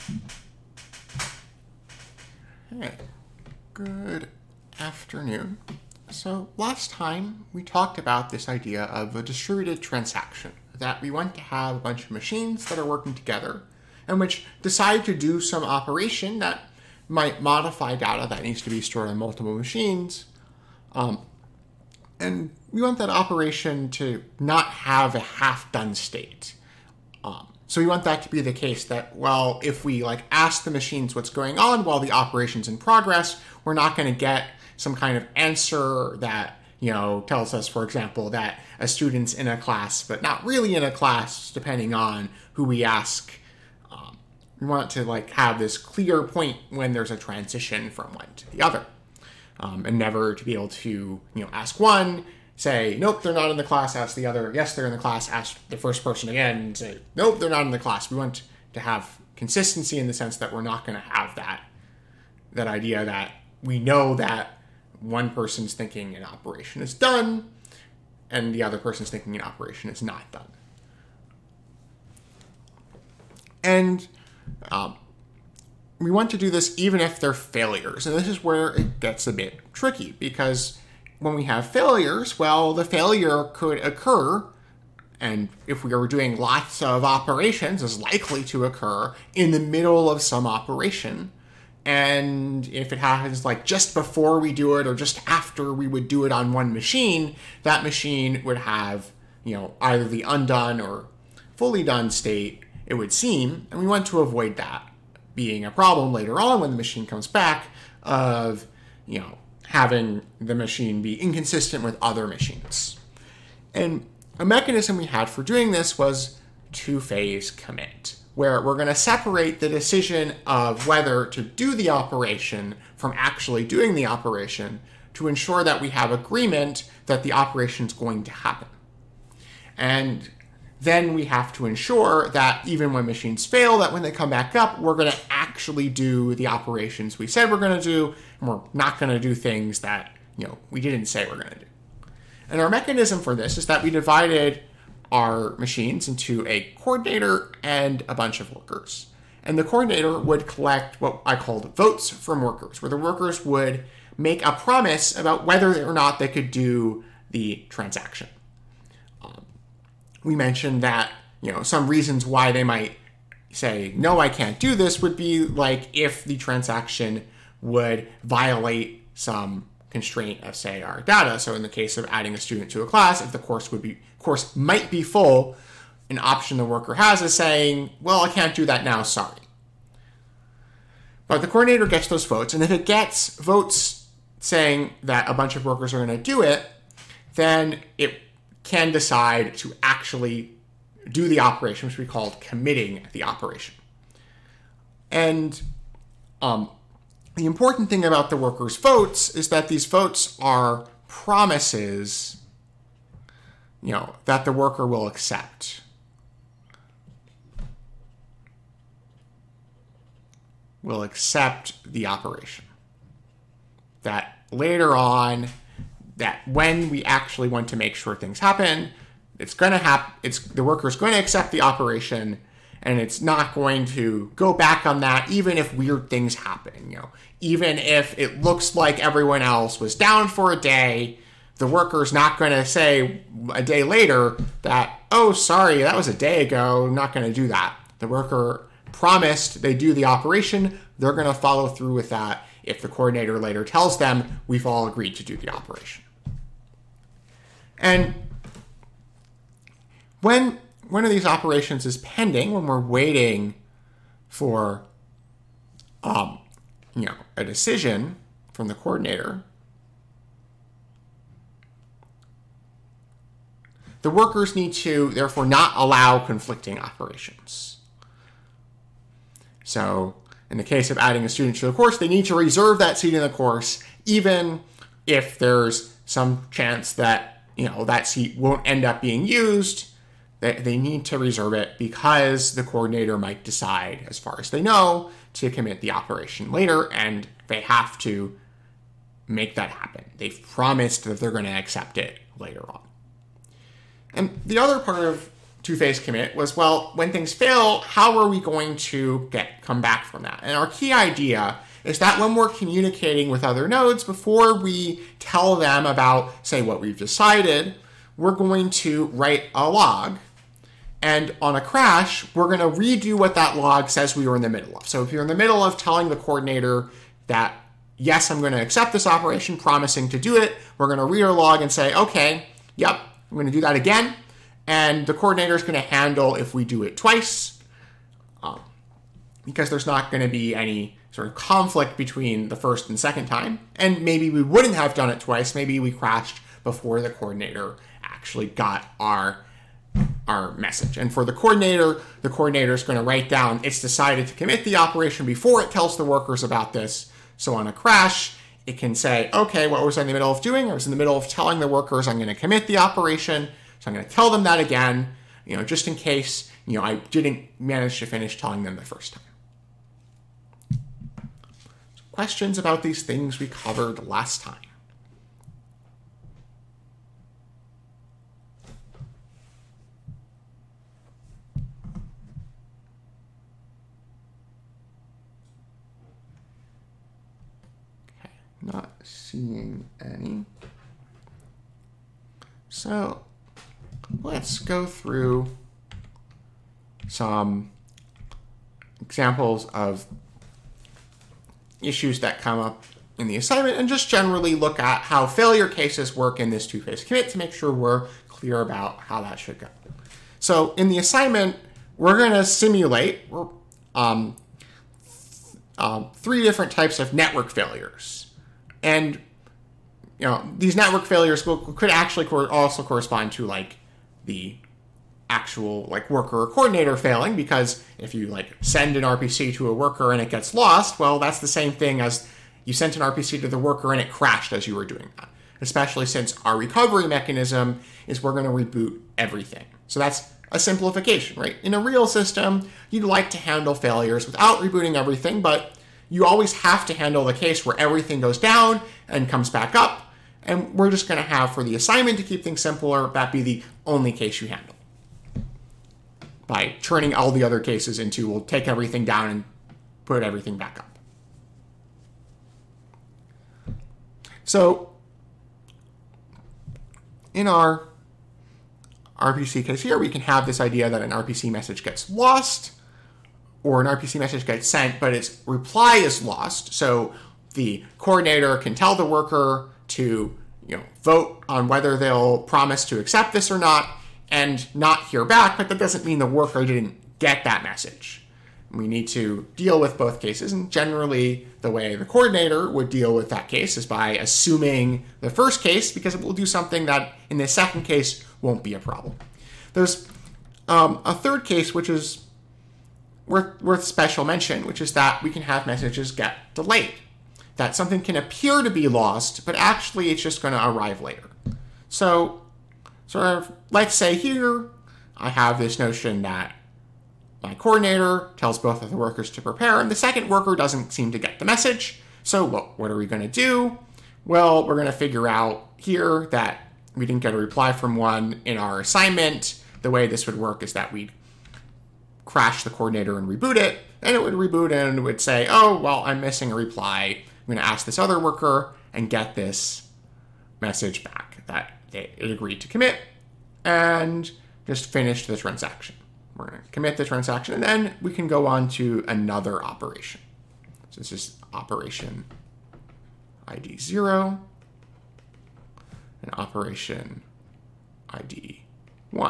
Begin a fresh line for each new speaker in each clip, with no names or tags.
Hey, good afternoon. So last time we talked about this idea of a distributed transaction, that we want to have a bunch of machines that are working together and which decide to do some operation that might modify data that needs to be stored on multiple machines. And we want that operation to not have a half-done state. So we want that to be the case that, well, if we ask the machines what's going on while the operation's in progress, we're not going to get some kind of answer that, tells us, for example, that a student's in a class, but not really in a class, depending on who we ask. We want to have this clear point when there's a transition from one to the other. And never to be able to, ask one, say, nope, they're not in the class, ask the other, yes, they're in the class, ask the first person again, and say, nope, they're not in the class. We want to have consistency in the sense that we're not going to have that idea that we know that one person's thinking an operation is done and the other person's thinking an operation is not done. And we want to do this even if they're failures. And this is where it gets a bit tricky, because when we have failures, well, the failure could occur, and if we are doing lots of operations, is likely to occur in the middle of some operation. And if it happens just before we do it or just after we would do it on one machine, that machine would have, either the undone or fully done state, it would seem, and we want to avoid that being a problem later on when the machine comes back of, having the machine be inconsistent with other machines. And a mechanism we had for doing this was two-phase commit, where we're going to separate the decision of whether to do the operation from actually doing the operation to ensure that we have agreement that the operation is going to happen. And then we have to ensure that even when machines fail, that when they come back up, we're going to actually do the operations we said we're going to do, and we're not going to do things that, we didn't say we're going to do. And our mechanism for this is that we divided our machines into a coordinator and a bunch of workers. And the coordinator would collect what I called votes from workers, where the workers would make a promise about whether or not they could do the transaction. We mentioned that, some reasons why they might say, no, I can't do this would be if the transaction would violate some constraint of, say, our data. So in the case of adding a student to a class, if the course might be full, an option the worker has is saying, well, I can't do that now, sorry. But the coordinator gets those votes, and if it gets votes saying that a bunch of workers are going to do it, then it can decide to actually do the operation, which we called committing the operation. And the important thing about the workers' votes is that these votes are promises, that the worker will accept. Will accept the operation. That later on, that when we actually want to make sure things happen, it's going to happen. The worker's going to accept the operation, and it's not going to go back on that, even if weird things happen. Even if it looks like everyone else was down for a day, the worker's not going to say a day later that, oh, sorry, that was a day ago. I'm not going to do that. The worker promised they do the operation. They're going to follow through with that if the coordinator later tells them we've all agreed to do the operation. And when one of these operations is pending, when we're waiting for, a decision from the coordinator, the workers need to, therefore, not allow conflicting operations. So, in the case of adding a student to the course, they need to reserve that seat in the course, even if there's some chance that, that seat won't end up being used. They need to reserve it because the coordinator might decide, as far as they know, to commit the operation later, and they have to make that happen. They've promised that they're going to accept it later on. And the other part of two-phase commit was, well, when things fail, how are we going to come back from that? And our key idea is that when we're communicating with other nodes, before we tell them about, say, what we've decided, we're going to write a log. And on a crash, we're going to redo what that log says we were in the middle of. So if you're in the middle of telling the coordinator that, yes, I'm going to accept this operation, promising to do it, we're going to read our log and say, okay, yep, I'm going to do that again. And the coordinator is going to handle if we do it twice, because there's not going to be any sort of conflict between the first and second time. And maybe we wouldn't have done it twice. Maybe we crashed before the coordinator actually got our message. And for the coordinator is going to write down it's decided to commit the operation before it tells the workers about this. So on a crash, it can say, okay, what was I in the middle of doing? I was in the middle of telling the workers I'm going to commit the operation. So I'm going to tell them that again, just in case, I didn't manage to finish telling them the first time. So questions about these things we covered last time? Okay, not seeing any. So let's go through some examples of issues that come up in the assignment and just generally look at how failure cases work in this two-phase commit to make sure we're clear about how that should go. So in the assignment, we're going to simulate three different types of network failures. And these network failures could actually also correspond to the actual worker or coordinator failing, because if you send an RPC to a worker and it gets lost, well, that's the same thing as you sent an RPC to the worker and it crashed as you were doing that. Especially since our recovery mechanism is we're going to reboot everything. So that's a simplification, right? In a real system, you'd like to handle failures without rebooting everything, but you always have to handle the case where everything goes down and comes back up. And we're just going to have, for the assignment, to keep things simpler, that be the only case you handle. By turning all the other cases into, we'll take everything down and put everything back up. So in our RPC case here, we can have this idea that an RPC message gets lost, or an RPC message gets sent, but its reply is lost. So the coordinator can tell the worker to vote on whether they'll promise to accept this or not, and not hear back, but that doesn't mean the worker didn't get that message. We need to deal with both cases, and generally the way the coordinator would deal with that case is by assuming the first case, because it will do something that in the second case won't be a problem. There's a third case which is worth special mention, which is that we can have messages get delayed. That something can appear to be lost, but actually it's just going to arrive later. So sort of, let's say here, I have this notion that my coordinator tells both of the workers to prepare, and the second worker doesn't seem to get the message. So what are we going to do? Well, we're going to figure out here that we didn't get a reply from one in our assignment. The way this would work is that we'd crash the coordinator and reboot it, and it would reboot and it would say, oh, well, I'm missing a reply. I'm going to ask this other worker and get this message back that it agreed to commit, and just finish the transaction. We're going to commit the transaction, and then we can go on to another operation. So this is operation ID 0 and operation ID 1.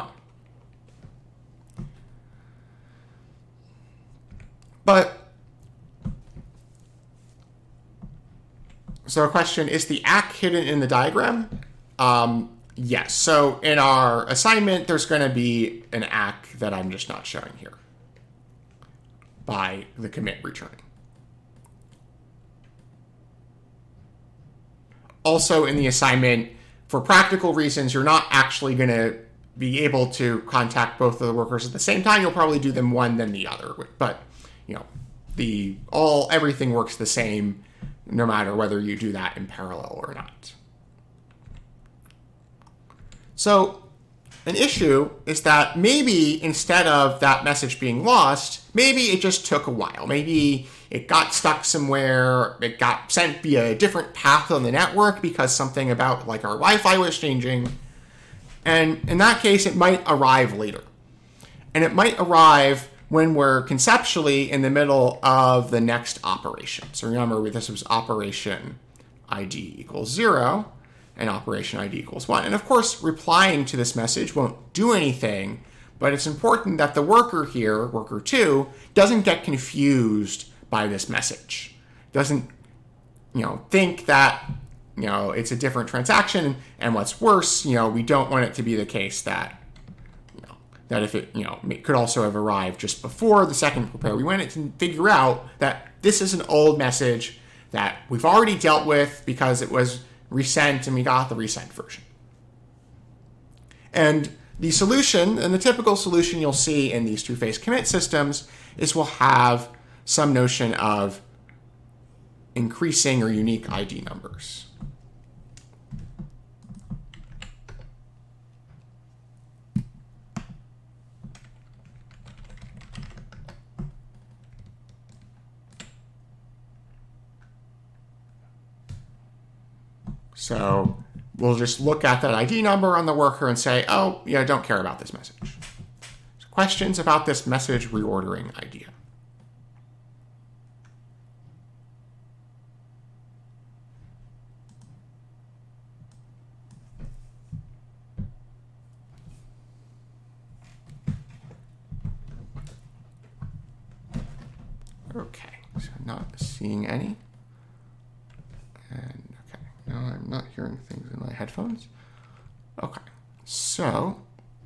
So a question, is the ACK hidden in the diagram? Yes. So in our assignment, there's going to be an ACK that I'm just not showing here by the commit returning. Also in the assignment, for practical reasons, you're not actually going to be able to contact both of the workers at the same time. You'll probably do them one, then the other. But, everything works the same no matter whether you do that in parallel or not. So an issue is that maybe instead of that message being lost, maybe it just took a while. Maybe it got stuck somewhere, it got sent via a different path on the network because something about like our Wi-Fi was changing. And in that case, it might arrive later. And it might arrive when we're conceptually in the middle of the next operation. So remember, this was operation ID equals 0 and operation ID equals 1. And of course, replying to this message won't do anything, but it's important that the worker here, worker 2, doesn't get confused by this message. Doesn't, think that, it's a different transaction. And what's worse, we don't want it to be the case that that if it, it could also have arrived just before the second prepare. We want it to figure out that this is an old message that we've already dealt with because it was resent and we got the resent version. And the solution, and the typical solution you'll see in these two-phase commit systems, is we'll have some notion of increasing or unique ID numbers. So we'll just look at that ID number on the worker and say, oh, yeah, I don't care about this message. So questions about this message reordering idea? Okay, so not seeing any. And no, I'm not hearing things in my headphones. Okay, so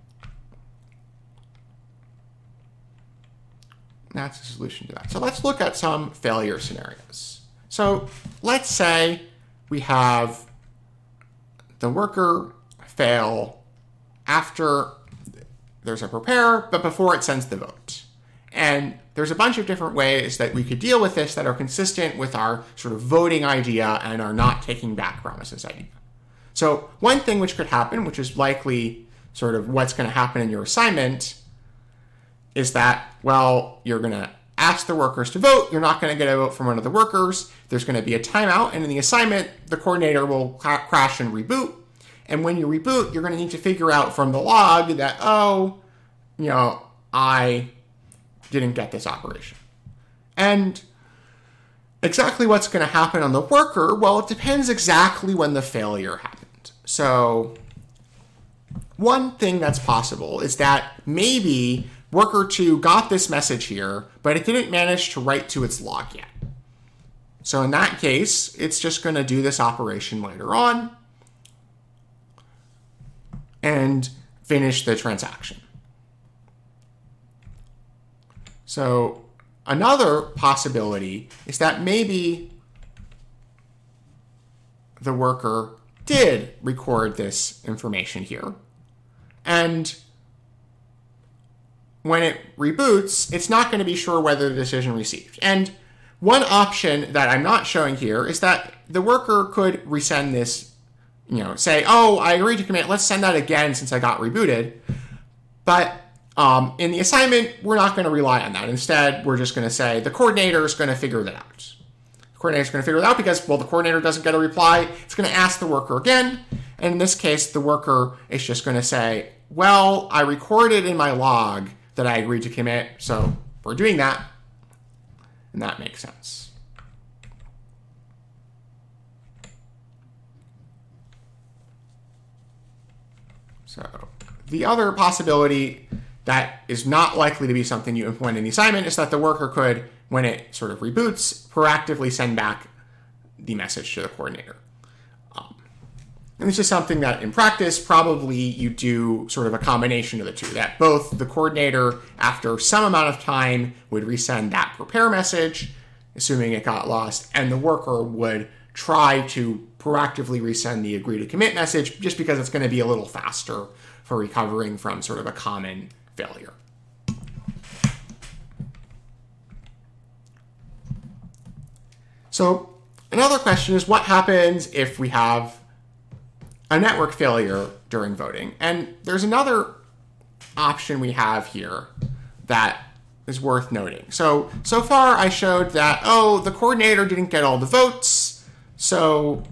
that's the solution to that. So let's look at some failure scenarios. So let's say we have the worker fail after there's a prepare, but before it sends the vote. And there's a bunch of different ways that we could deal with this that are consistent with our sort of voting idea and are not taking back promises idea. So one thing which could happen, which is likely sort of what's going to happen in your assignment, is that, well, you're going to ask the workers to vote. You're not going to get a vote from one of the workers. There's going to be a timeout. And in the assignment, the coordinator will crash and reboot. And when you reboot, you're going to need to figure out from the log that, I didn't get this operation. And exactly what's going to happen on the worker, well, it depends exactly when the failure happened. So one thing that's possible is that maybe worker 2 got this message here, but it didn't manage to write to its log yet. So in that case, it's just going to do this operation later on and finish the transaction. So another possibility is that maybe the worker did record this information here. And when it reboots, it's not going to be sure whether the decision received. And one option that I'm not showing here is that the worker could resend this, say, oh, I agreed to commit. Let's send that again since I got rebooted. But in the assignment, we're not going to rely on that. Instead, we're just going to say the coordinator is going to figure that out. The coordinator is going to figure it out because, well, the coordinator doesn't get a reply. It's going to ask the worker again. And in this case, the worker is just going to say, well, I recorded in my log that I agreed to commit, so we're doing that. And that makes sense. So the other possibility that is not likely to be something you implement in the assignment is that the worker could, when it sort of reboots, proactively send back the message to the coordinator. And this is something that in practice, probably you do sort of a combination of the two, that both the coordinator, after some amount of time, would resend that prepare message, assuming it got lost, and the worker would try to proactively resend the agree to commit message just because it's going to be a little faster for recovering from sort of a common failure. So another question is, what happens if we have a network failure during voting. And there's another option we have here that is worth noting. So far I showed that, the coordinator didn't get all the votes, so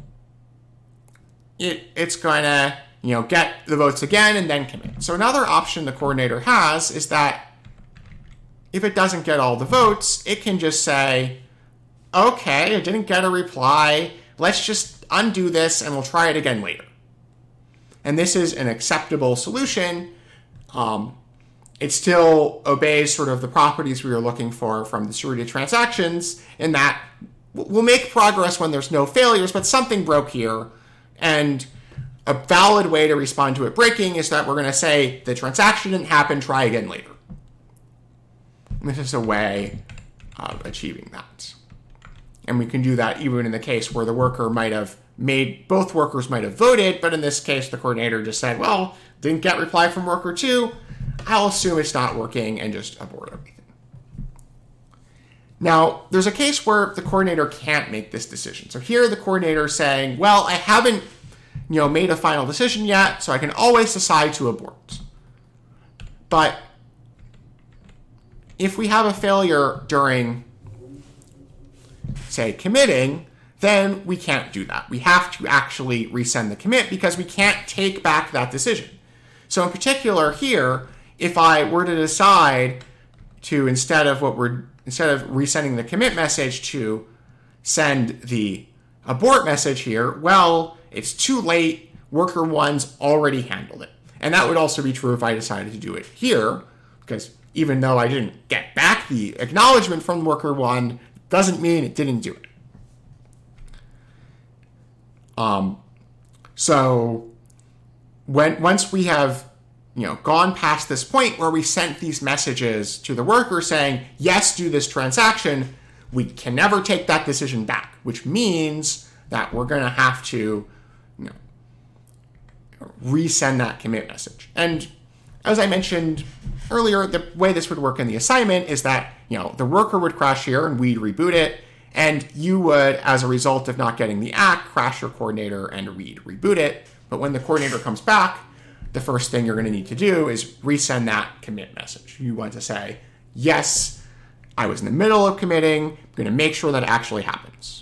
it's going to, get the votes again and then commit. So another option the coordinator has is that if it doesn't get all the votes, it can just say, okay, I didn't get a reply, let's just undo this and we'll try it again later. And this is an acceptable solution. It still obeys sort of the properties we were looking for from distributed transactions, in that we'll make progress when there's no failures, but something broke here. And a valid way to respond to it breaking is that we're going to say the transaction didn't happen, try again later. And this is a way of achieving that. And we can do that even in the case where the worker both workers might have voted, but in this case, the coordinator just said, well, didn't get reply from worker 2. I'll assume it's not working and just abort everything. Now, there's a case where the coordinator can't make this decision. So here the coordinator is saying, well, I haven't, made a final decision yet, so I can always decide to abort. But if we have a failure during, say, committing, then we can't do that. We have to actually resend the commit because we can't take back that decision. So in particular here, if I were to decide to, instead of resending the commit message, to send the abort message here, well, it's too late. Worker 1's already handled it. And that would also be true if I decided to do it here, because even though I didn't get back the acknowledgement from worker 1, doesn't mean it didn't do it. So once we have gone past this point where we sent these messages to the worker saying, yes, do this transaction, we can never take that decision back, which means that we're going to have to resend that commit message. And as I mentioned earlier, the way this would work in the assignment is that the worker would crash here and we'd reboot it, and you would, as a result of not getting the ACK, crash your coordinator and reboot it. But when the coordinator comes back, the first thing you're going to need to do is resend that commit message. You want to say, yes, I was in the middle of committing. I'm going to make sure that it actually happens.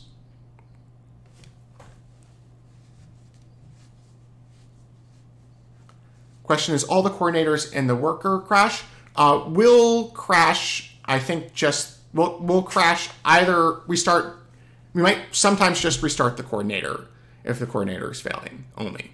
Question is, all the coordinators in the worker crash? Will crash, I think, we'll crash either restart. We might sometimes just restart the coordinator if the coordinator is failing only.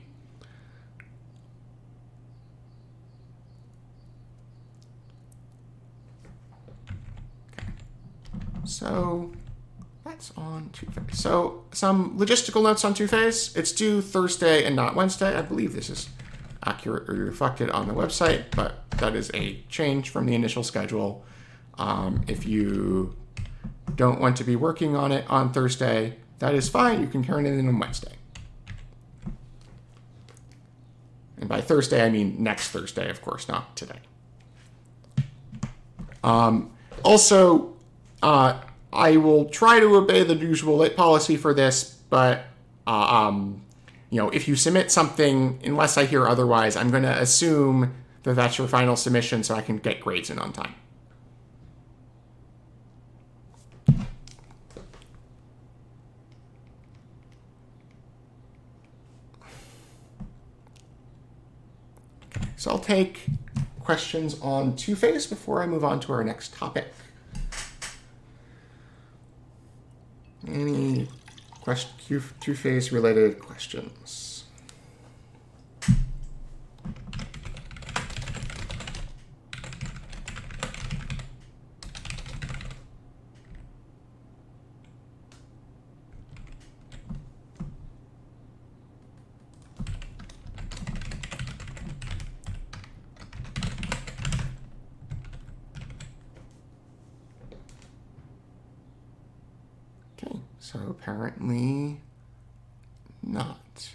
So that's on two-phase. So some logistical notes on two-phase. It's due Thursday and not Wednesday. I believe this is accurately reflected on the website, but that is a change from the initial schedule. If you don't want to be working on it on Thursday, that is fine. You can turn it in on Wednesday. And by Thursday, I mean next Thursday, of course, not today. Also, I will try to obey the usual late policy for this, but if you submit something, unless I hear otherwise, I'm going to assume that that's your final submission so I can get grades in on time. So I'll take questions on two-phase before I move on to our next topic. Any two-phase related questions? So apparently not.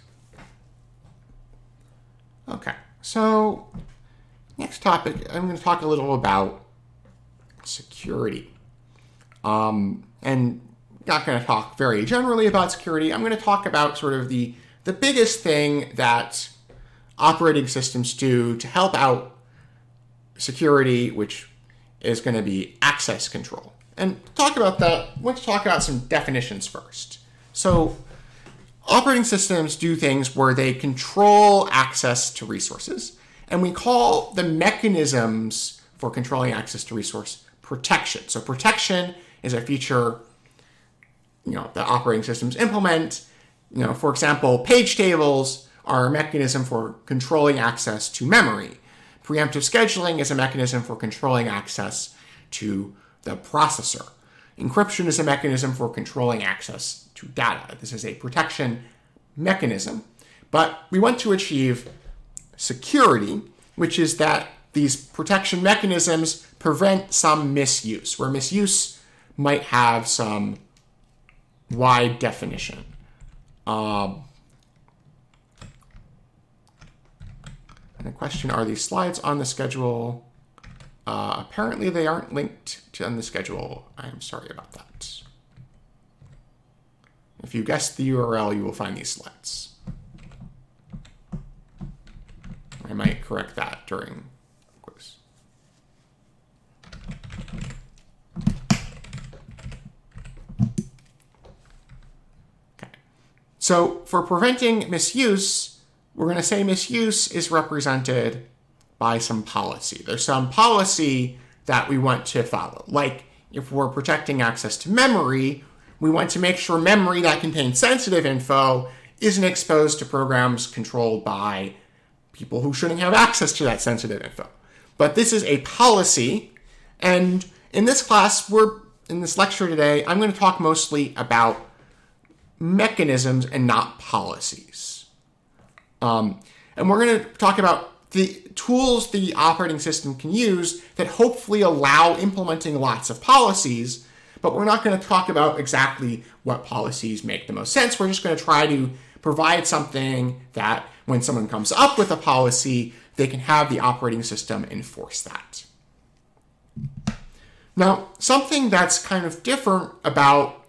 Okay, so next topic, I'm going to talk a little about security. And not going to talk very generally about security. I'm going to talk about sort of the biggest thing that operating systems do to help out security, which is going to be access control. And to talk about that, let's talk about some definitions first. So operating systems do things where they control access to resources, and we call the mechanisms for controlling access to resource protection. So protection is a feature, that operating systems implement. For example, page tables are a mechanism for controlling access to memory. Preemptive scheduling is a mechanism for controlling access to the processor. Encryption is a mechanism for controlling access to data. This is a protection mechanism. But we want to achieve security, which is that these protection mechanisms prevent some misuse, where misuse might have some wide definition. And the question, are these slides on the schedule? Apparently they aren't linked on the schedule. I'm sorry about that. If you guessed the URL, you will find these slides. I might correct that during quiz. Okay. So for preventing misuse, we're going to say misuse is represented by some policy. There's some policy that we want to follow. Like if we're protecting access to memory, we want to make sure memory that contains sensitive info isn't exposed to programs controlled by people who shouldn't have access to that sensitive info. But this is a policy, and in this class, in this lecture today, I'm going to talk mostly about mechanisms and not policies. And we're going to talk about the tools the operating system can use that hopefully allow implementing lots of policies, but we're not going to talk about exactly what policies make the most sense. We're just going to try to provide something that when someone comes up with a policy, they can have the operating system enforce that. Now, something that's kind of different about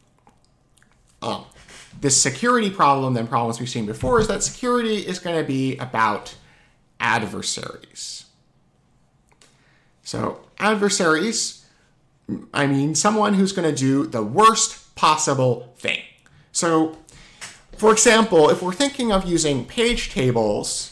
this security problem than problems we've seen before is that security is going to be about adversaries. So adversaries, I mean someone who's going to do the worst possible thing. So, for example, if we're thinking of using page tables,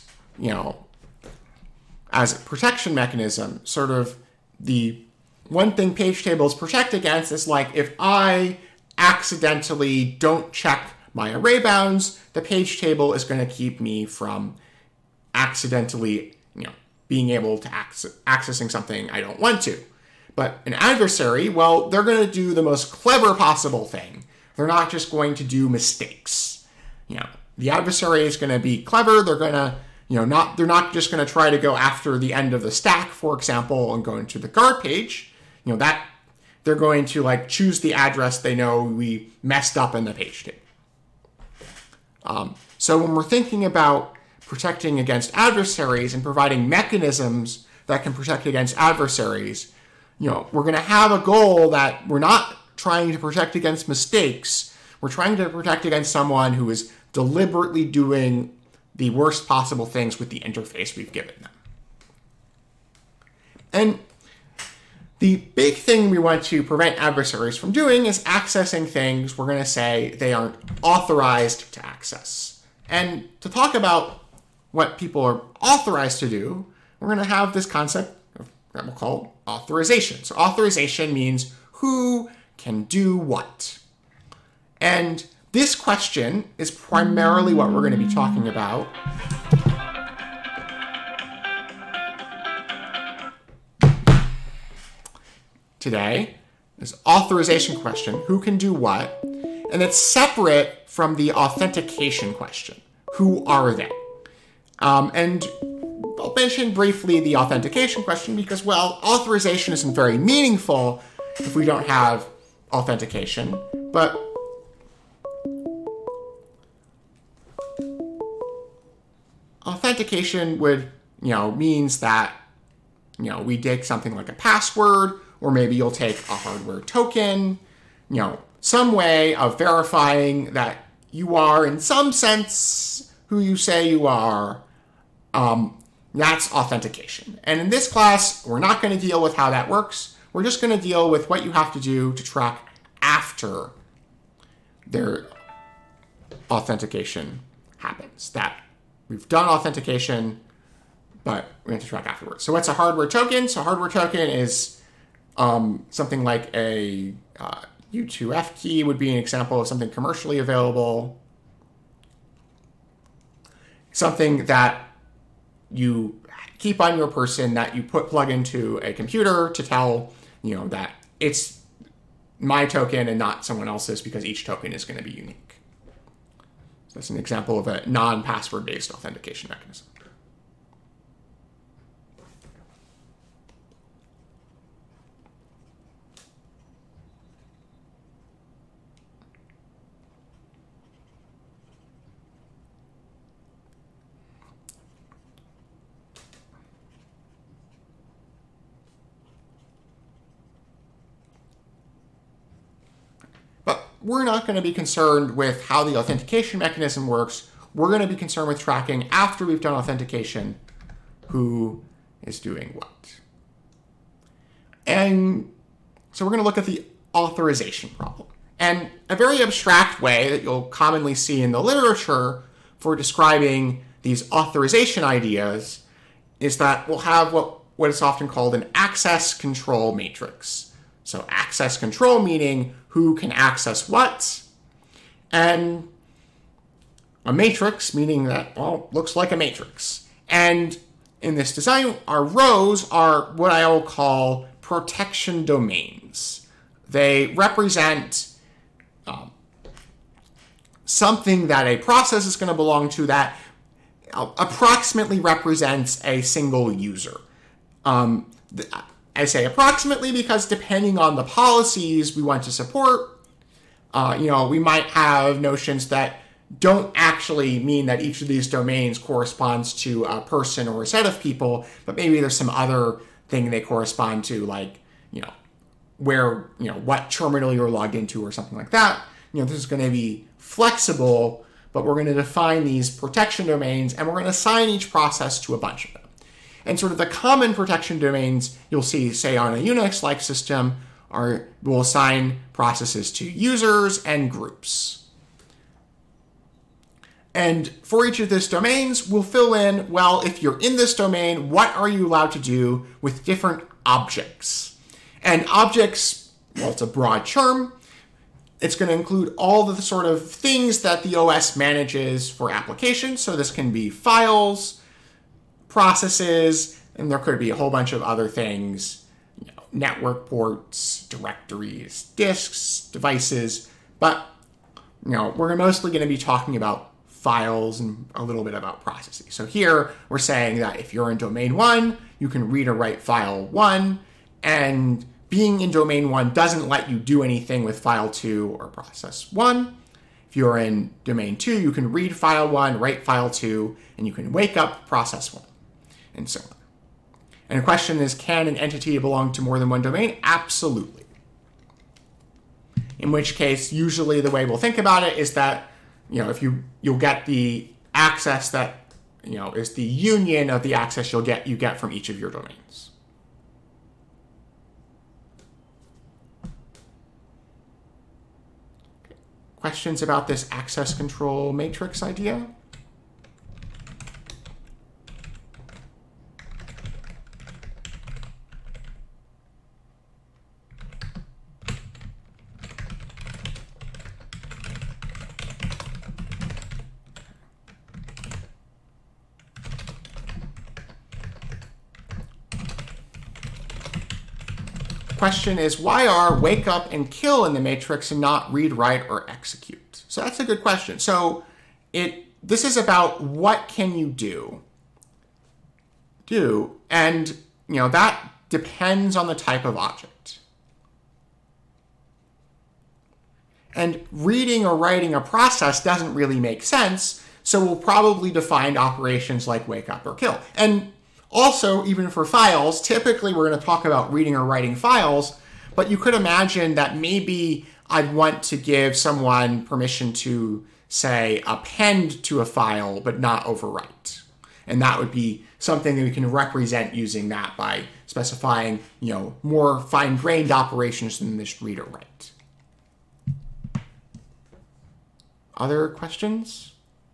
as a protection mechanism, sort of the one thing page tables protect against is like if I accidentally don't check my array bounds, the page table is going to keep me from accidentally, being able to accessing something I don't want to. But an adversary, well, they're going to do the most clever possible thing. They're not just going to do mistakes. The adversary is going to be clever. They're going to, they're not just going to try to go after the end of the stack, for example, and go into the guard page. That they're going to choose the address they know we messed up in the page table. So when we're thinking about protecting against adversaries and providing mechanisms that can protect against adversaries, we're going to have a goal that we're not trying to protect against mistakes. We're trying to protect against someone who is deliberately doing the worst possible things with the interface we've given them. And the big thing we want to prevent adversaries from doing is accessing things we're going to say they aren't authorized to access. And to talk about what people are authorized to do, we're going to have this concept that we'll call authorization. So authorization means who can do what. And this question is primarily what we're going to be talking about today. This authorization question, who can do what, and it's separate from the authentication question, who are they? And I'll mention briefly the authentication question because, well, authorization isn't very meaningful if we don't have authentication, but authentication would, means that, we take something like a password, or maybe you'll take a hardware token, some way of verifying that you are, in some sense, who you say you are, That's authentication. And in this class, we're not going to deal with how that works. We're just going to deal with what you have to do to track after their authentication happens. That we've done authentication, but we have to track afterwards. So what's a hardware token? So a hardware token is something like a U2F key would be an example of something commercially available. Something that you keep on your person that you plug into a computer to tell, that it's my token and not someone else's, because each token is going to be unique. So that's an example of a non-password based authentication mechanism. We're not going to be concerned with how the authentication mechanism works. We're going to be concerned with tracking after we've done authentication who is doing what. And so we're going to look at the authorization problem. And a very abstract way that you'll commonly see in the literature for describing these authorization ideas is that we'll have what is often called an access control matrix. So access control meaning who can access what, and a matrix meaning that, looks like a matrix. And in this design, our rows are what I will call protection domains. They represent something that a process is going to belong to that approximately represents a single user. I say approximately because depending on the policies we want to support, we might have notions that don't actually mean that each of these domains corresponds to a person or a set of people, but maybe there's some other thing they correspond to, like, what terminal you're logged into or something like that. This is going to be flexible, but we're going to define these protection domains and we're going to assign each process to a bunch of them. And sort of the common protection domains you'll see, say, on a Unix-like system, we'll assign processes to users and groups. And for each of these domains, we'll fill in, if you're in this domain, what are you allowed to do with different objects? And objects, it's a broad term. It's going to include all the sort of things that the OS manages for applications. So this can be files, processes, and there could be a whole bunch of other things, network ports, directories, disks, devices, but we're mostly going to be talking about files and a little bit about processes. So here we're saying that if you're in domain 1, you can read or write file 1, and being in domain 1 doesn't let you do anything with file 2 or process 1. If you're in domain 2, you can read file 1, write file 2, and you can wake up process 1. And so on. And the question is, can an entity belong to more than one domain? Absolutely. In which case, usually the way we'll think about it is that, if you'll get the access that, is the union of the access you get from each of your domains. Questions about this access control matrix idea? Question is, why are wake up and kill in the matrix and not read, write, or execute? So that's a good question. So this is about what can you do, and that depends on the type of object. And reading or writing a process doesn't really make sense, so we'll probably define operations like wake up or kill. And also, even for files, typically we're going to talk about reading or writing files, but you could imagine that maybe I'd want to give someone permission to, say, append to a file, but not overwrite. And that would be something that we can represent using that by specifying, more fine-grained operations than this read or write. Other questions?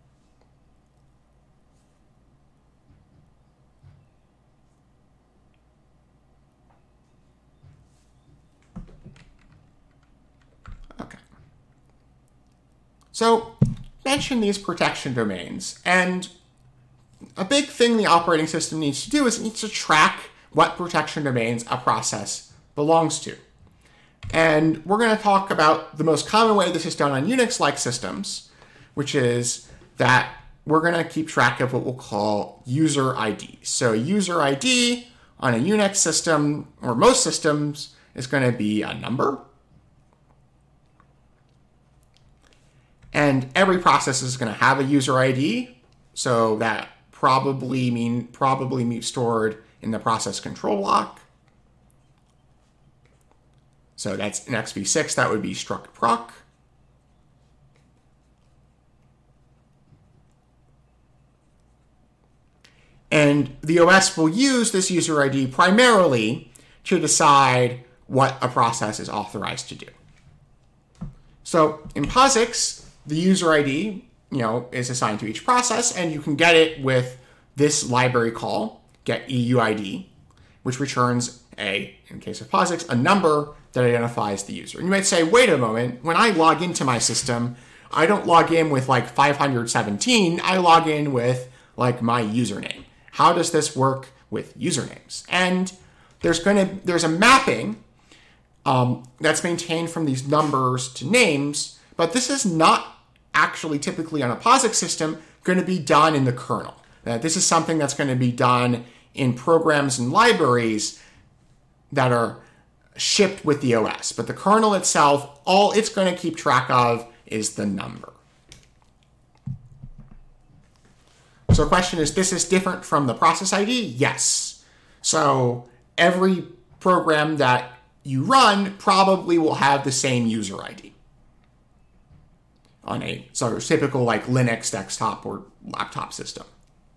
Okay. So, mention these protection domains, and a big thing the operating system needs to do is it needs to track what protection domains a process belongs to. And we're going to talk about the most common way this is done on Unix-like systems, which is that we're going to keep track of what we'll call user ID. So user ID on a Unix system, or most systems, is going to be a number. And every process is going to have a user ID, so that probably stored in the process control block. So that's in XV6, that would be struct proc. And the OS will use this user ID primarily to decide what a process is authorized to do. So in POSIX, the user ID, is assigned to each process, and you can get it with this library call, getEUID, which returns in case of POSIX, a number that identifies the user. And you might say, wait a moment, when I log into my system, I don't log in with 517, I log in with my username. How does this work with usernames? And there's a mapping that's maintained from these numbers to names, but this is not actually typically on a POSIX system going to be done in the kernel. This is something that's going to be done in programs and libraries that are shipped with the OS. But the kernel itself, all it's going to keep track of is the number. So the question is, this is different from the process ID? Yes. So every program that you run probably will have the same user ID on a sort of typical Linux desktop or laptop system.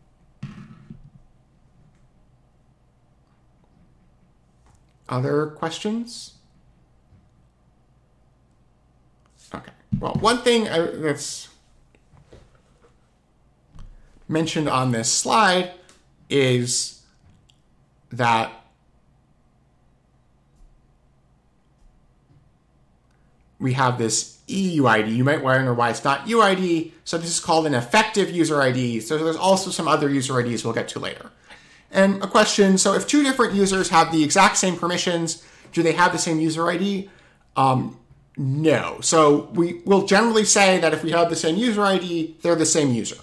Other questions? Okay. Well, one thing that's mentioned on this slide is that we have this EUID. You might wonder why it's not UID. So this is called an effective user ID. So there's also some other user IDs we'll get to later. And a question, so if two different users have the exact same permissions, do they have the same user ID? No. So we will generally say that if we have the same user ID, they're the same user.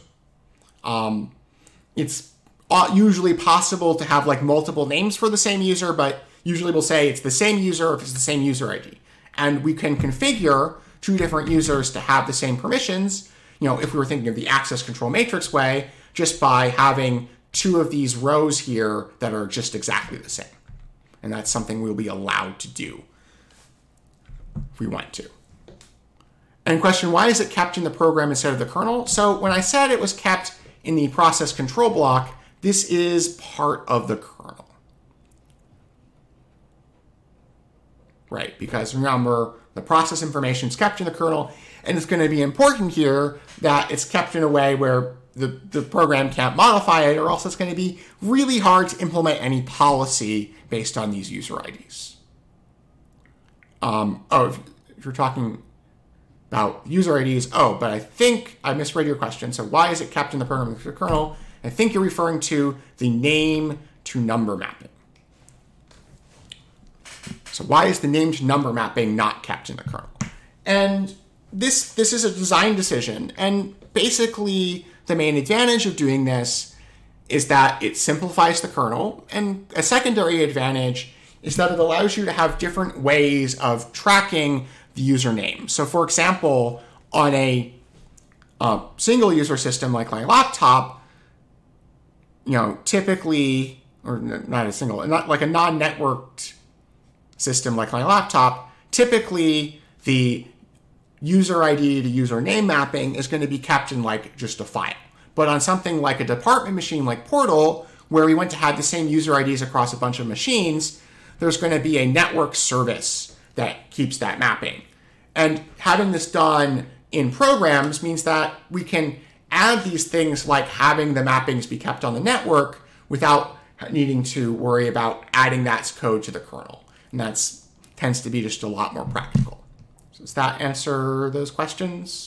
It's usually possible to have multiple names for the same user, but usually we'll say it's the same user if it's the same user ID. And we can configure two different users to have the same permissions, if we were thinking of the access control matrix way, just by having two of these rows here that are just exactly the same. And that's something we'll be allowed to do if we want to. And question, why is it kept in the program instead of the kernel? So when I said it was kept in the process control block, this is part of the kernel. Right, because remember, the process information is kept in the kernel, and it's going to be important here that it's kept in a way where the program can't modify it, or else it's going to be really hard to implement any policy based on these user IDs. If you're talking about user IDs, but I think I misread your question. So why is it kept in the program of the kernel? I think you're referring to the name to number mapping. So why is the name to number mapping not kept in the kernel? And this is a design decision, and basically the main advantage of doing this is that it simplifies the kernel, and a secondary advantage is that it allows you to have different ways of tracking the username. So for example, on a single user system like my laptop, typically, or not a single, not like a non-networked system like my laptop, typically the user ID to username mapping is going to be kept in just a file. But on something like a department machine like Portal, where we want to have the same user IDs across a bunch of machines, there's going to be a network service that keeps that mapping. And having this done in programs means that we can add these things like having the mappings be kept on the network without needing to worry about adding that code to the kernel. And that tends to be just a lot more practical. So does that answer those questions?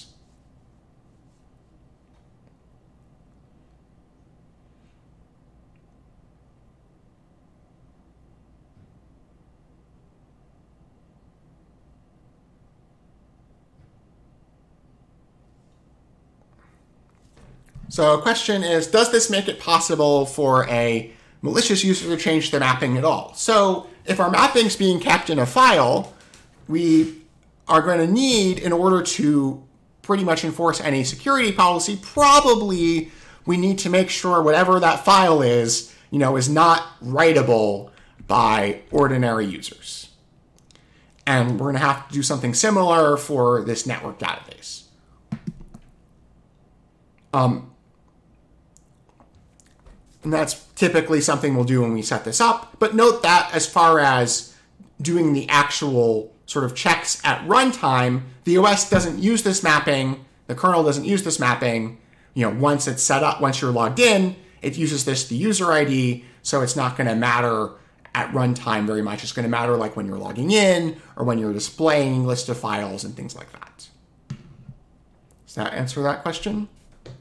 So a question is, does this make it possible for a malicious user to change their mapping at all? So if our mapping's being kept in a file, we are going to need, in order to pretty much enforce any security policy, probably we need to make sure whatever that file is not writable by ordinary users. And we're going to have to do something similar for this network database. And that's typically something we'll do when we set this up. But note that as far as doing the actual sort of checks at runtime, the OS doesn't use this mapping. The kernel doesn't use this mapping. Once it's set up, once you're logged in, it uses the user ID. So it's not going to matter at runtime very much. It's going to matter like when you're logging in or when you're displaying a list of files and things like that. Does that answer that question?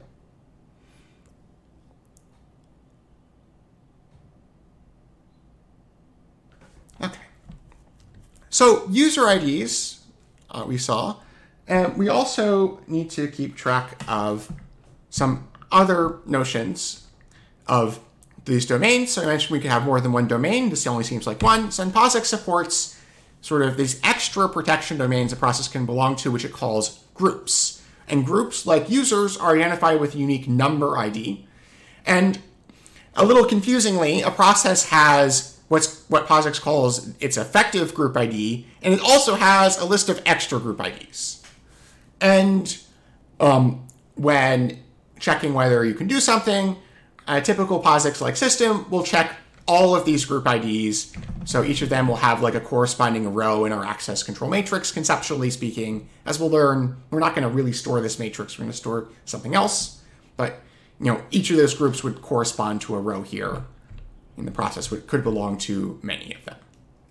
Okay. So user IDs, we saw, and we also need to keep track of some other notions of these domains. So I mentioned we could have more than one domain. This only seems like one. So POSIX supports sort of these extra protection domains a process can belong to, which it calls groups. And groups, like users, are identified with a unique number ID. And a little confusingly, a process has what POSIX calls its effective group ID, and it also has a list of extra group IDs. And when checking whether you can do something, a typical POSIX-like system will check all of these group IDs. So each of them will have like a corresponding row in our access control matrix, conceptually speaking. As we'll learn, we're not going to really store this matrix. We're going to store something else. But each of those groups would correspond to a row here in the process, which could belong to many of them.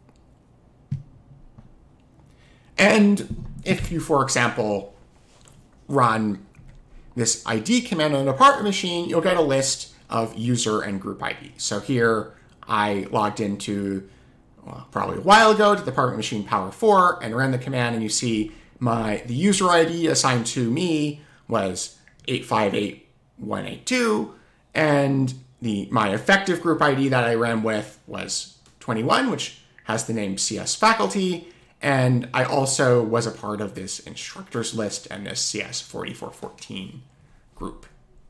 And if you, for example, run this ID command on an apartment machine, you'll get a list of user and group IDs. So here I logged into, probably a while ago, to the apartment machine power 4 and ran the command, and you see the user ID assigned to me was 858182, and my effective group ID that I ran with was 21, which has the name CS faculty, and I also was a part of this instructors list and this CS 4414 group.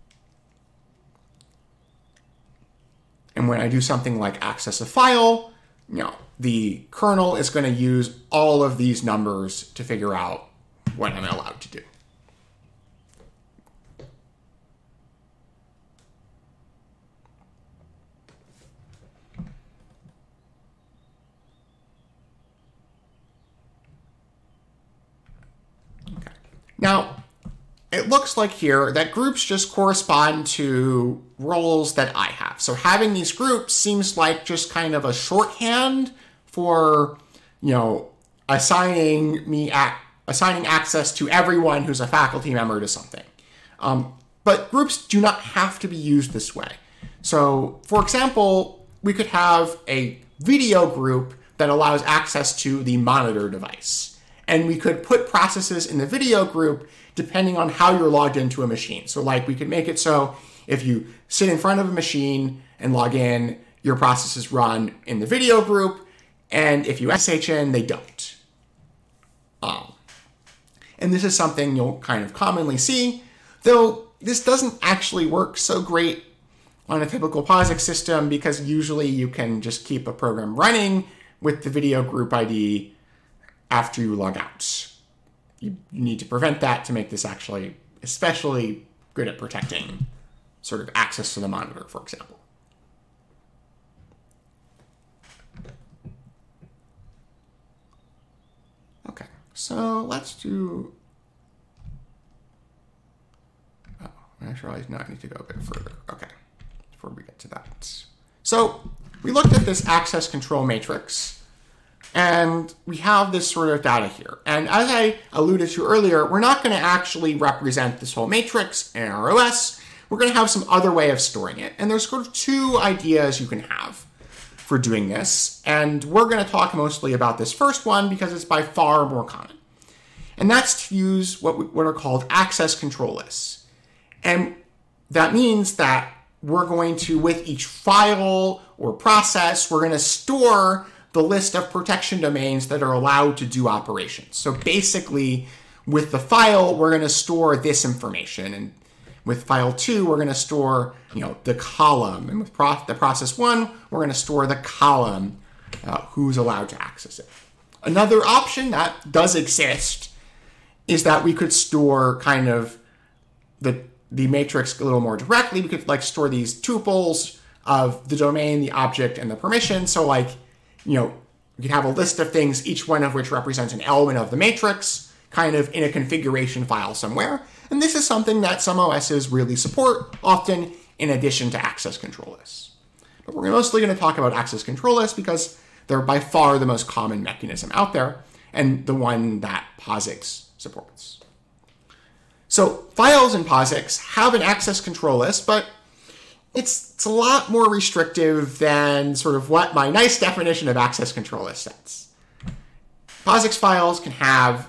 And when I do something like access a file, the kernel is going to use all of these numbers to figure out what I'm allowed to do. Okay. Now, it looks like here that groups just correspond to roles that I have. So having these groups seems like just kind of a shorthand for, assigning access to everyone who's a faculty member to something. But groups do not have to be used this way. So, for example, we could have a video group that allows access to the monitor device. And we could put processes in the video group depending on how you're logged into a machine. So we could make it so if you sit in front of a machine and log in, your processes run in the video group, and if you SSH in, they don't. And this is something you'll kind of commonly see, though this doesn't actually work so great on a typical POSIX system, because usually you can just keep a program running with the video group ID after you log out. You need to prevent that to make this actually especially good at protecting sort of access to the monitor, for example. Okay, so let's do... Oh, actually, no, I need to go a bit further. Okay, before we get to that. So we looked at this access control matrix, and we have this sort of data here. And as I alluded to earlier, we're not going to actually represent this whole matrix in our OS. We're going to have some other way of storing it. And there's sort of two ideas you can have for doing this. And we're going to talk mostly about this first one because it's by far more common. And that's to use what are called access control lists. And that means that we're going to, with each file or process, we're going to store the list of protection domains that are allowed to do operations. So basically, with the file, we're going to store this information. And with file 2, we're going to store, the column. And with the process 1, we're going to store the column, who's allowed to access it. Another option that does exist is that we could store kind of the matrix a little more directly. We could store these tuples of the domain, the object, and the permission. So you could have a list of things, each one of which represents an element of the matrix, kind of in a configuration file somewhere. And this is something that some OSs really support, often in addition to access control lists. But we're mostly going to talk about access control lists because they're by far the most common mechanism out there, and the one that POSIX supports. So files in POSIX have an access control list, but it's a lot more restrictive than sort of what my nice definition of access control list says. POSIX files can have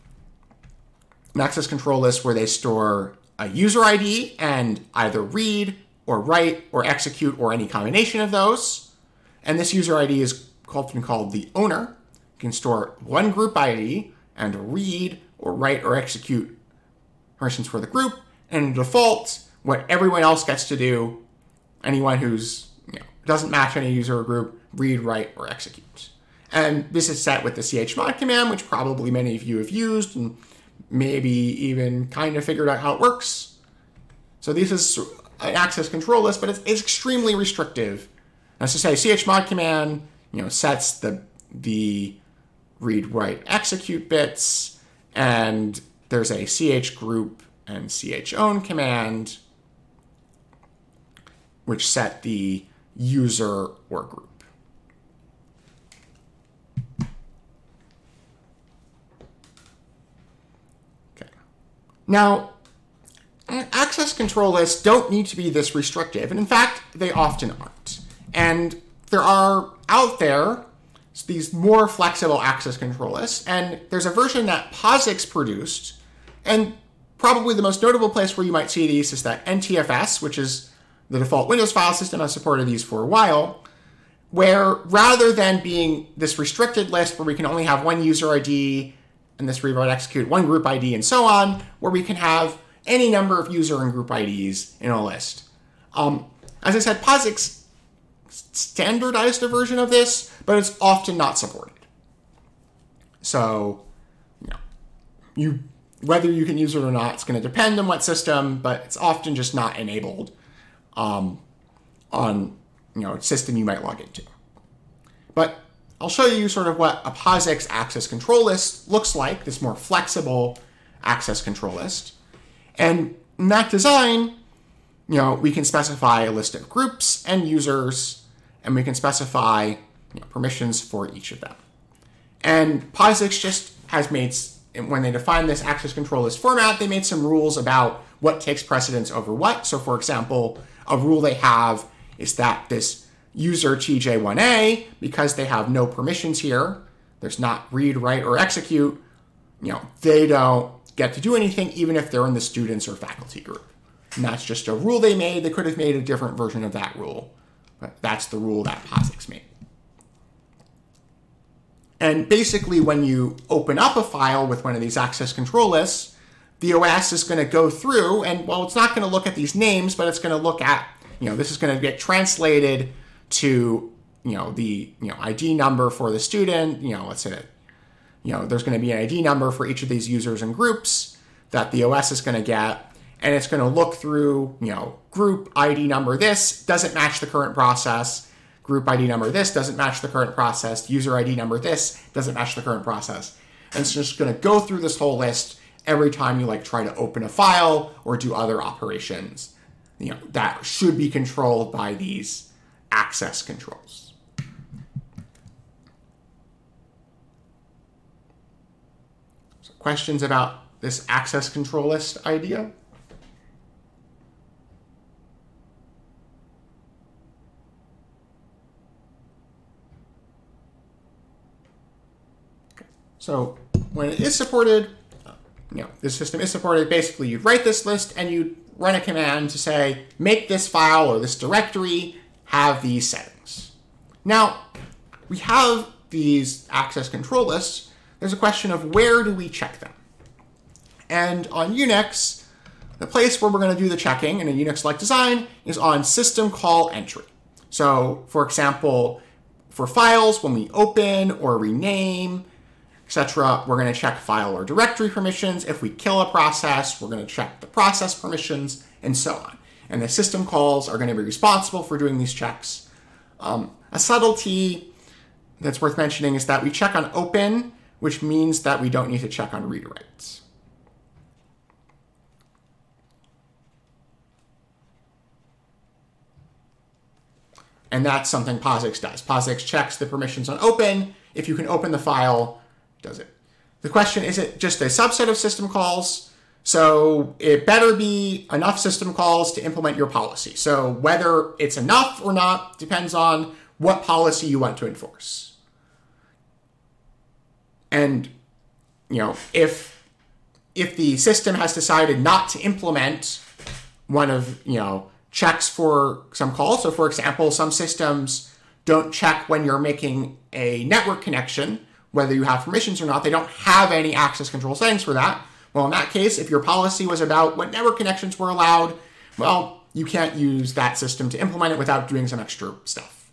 an access control list where they store a user ID and either read or write or execute or any combination of those. And this user ID is often called the owner. You can store one group ID and read or write or execute permissions for the group. And in default, what everyone else gets to do, anyone who's doesn't match any user or group, read, write, or execute. And this is set with the chmod command, which probably many of you have used and maybe even kind of figured out how it works. So this is an access control list, but it's extremely restrictive. As to say, chmod command sets the read, write, execute bits, and there's a chgroup and chown command which set the user or group. Okay. Now, access control lists don't need to be this restrictive, and in fact, they often aren't. And there are out there these more flexible access control lists, and there's a version that POSIX produced, and probably the most notable place where you might see these is that NTFS, which is the default Windows file system. I've supported these for a while, where rather than being this restricted list where we can only have one user ID and this read, write, execute, one group ID, and so on, where we can have any number of user and group IDs in a list. As I said, POSIX standardized a version of this, but it's often not supported. So, whether you can use it or not, it's going to depend on what system, but it's often just not enabled on a system you might log into. But I'll show you sort of what a POSIX access control list looks like, this more flexible access control list. And in that design, we can specify a list of groups and users, and we can specify permissions for each of them. And POSIX just has made, when they define this access control list format, they made some rules about what takes precedence over what. So for example, a rule they have is that this user TJ1A, because they have no permissions here, there's not read, write, or execute, they don't get to do anything even if they're in the students or faculty group. And that's just a rule they made. They could have made a different version of that rule, but that's the rule that POSIX made. And basically, when you open up a file with one of these access control lists, the OS is going to go through and, it's not going to look at these names, but it's going to look at, this is going to get translated to, the, ID number for the student. Let's say that, there's going to be an ID number for each of these users and groups that the OS is going to get. and it's going to look through, group ID number this doesn't match the current process, group ID number this doesn't match the current process, user ID number this doesn't match the current process. And it's just going to go through this whole list every time you try to open a file or do other operations, that should be controlled by these access controls. So questions about this access control list idea? So when it is supported, this system is supported, basically you'd write this list and you'd run a command to say, make this file or this directory have these settings. Now, we have these access control lists. There's a question of where do we check them? And on Unix, the place where we're going to do the checking in a Unix-like design is on system call entry. So, for example, for files, when we open or rename, etc., we're going to check file or directory permissions. If we kill a process, we're going to check the process permissions, and so on. And the system calls are going to be responsible for doing these checks. A subtlety that's worth mentioning is that we check on open, which means that we don't need to check on read writes. And that's something POSIX does. POSIX checks the permissions on open. If you can open the file, does it. The question, is it just a subset of system calls? So it better be enough system calls to implement your policy. So whether it's enough or not depends on what policy you want to enforce. And, if the system has decided not to implement one of, checks for some calls, so for example, some systems don't check when you're making a network connection, whether you have permissions or not, they don't have any access control settings for that. Well, in that case, if your policy was about what network connections were allowed, well, you can't use that system to implement it without doing some extra stuff.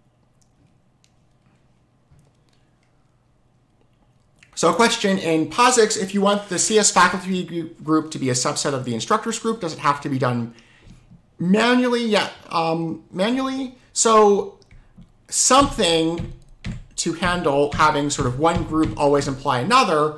So a question in POSIX, if you want the CS faculty group to be a subset of the instructors group, does it have to be done manually? Yeah, manually. So something to handle having sort of one group always imply another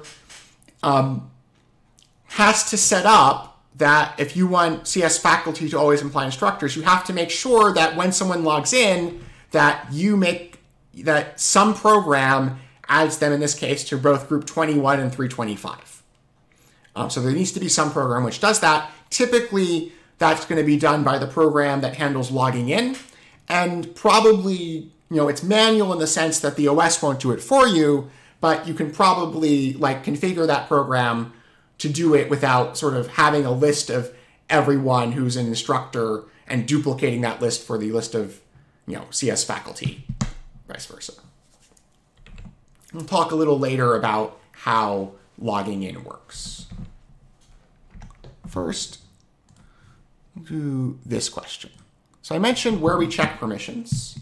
has to set up that if you want CS faculty to always imply instructors, you have to make sure that when someone logs in, that some program adds them, in this case, to both group 21 and 325. So there needs to be some program which does that. Typically, that's going to be done by the program that handles logging in, and probably it's manual in the sense that the OS won't do it for you, but you can probably configure that program to do it without sort of having a list of everyone who's an instructor and duplicating that list for the list of, CS faculty, vice versa. We'll talk a little later about how logging in works. First, we'll do this question. So I mentioned where we check permissions.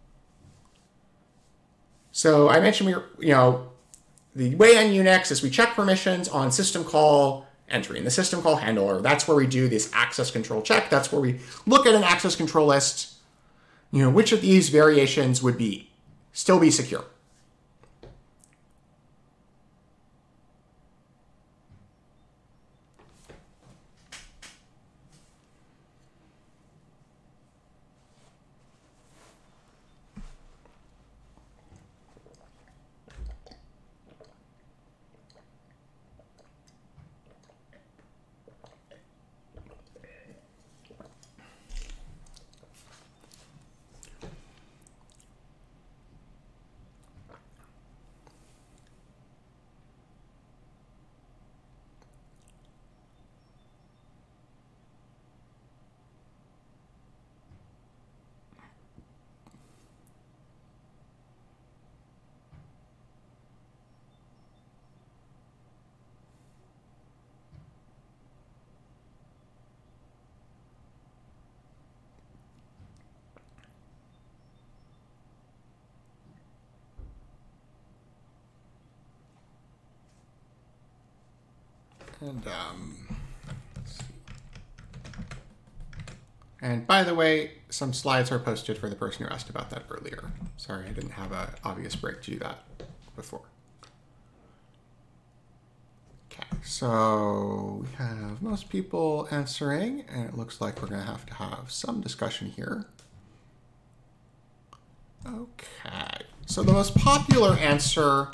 So I mentioned the way on Unix is we check permissions on system call entry. In the system call handler, that's where we do this access control check. That's where we look at an access control list. Which of these variations would still be secure? And let's see. And by the way, some slides are posted for the person who asked about that earlier. Sorry, I didn't have an obvious break to do that before. Okay, so we have most people answering, and it looks like we're going to have some discussion here. Okay, so the most popular answer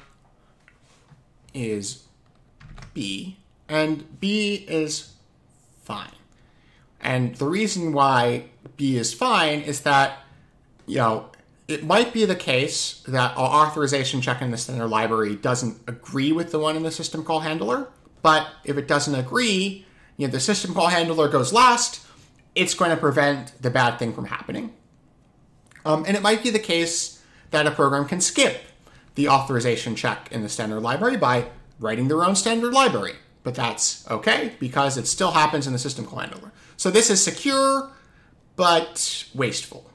is B, and B is fine. And the reason why B is fine is that, it might be the case that our authorization check in the standard library doesn't agree with the one in the system call handler. But if it doesn't agree, the system call handler goes last. It's going to prevent the bad thing from happening. And it might be the case that a program can skip the authorization check in the standard library by writing their own standard library. But that's okay because it still happens in the system call handler. So this is secure, but wasteful.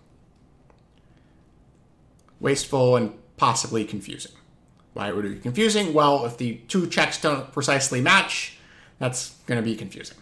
Wasteful and possibly confusing. Why would it be confusing? Well, if the two checks don't precisely match, that's going to be confusing.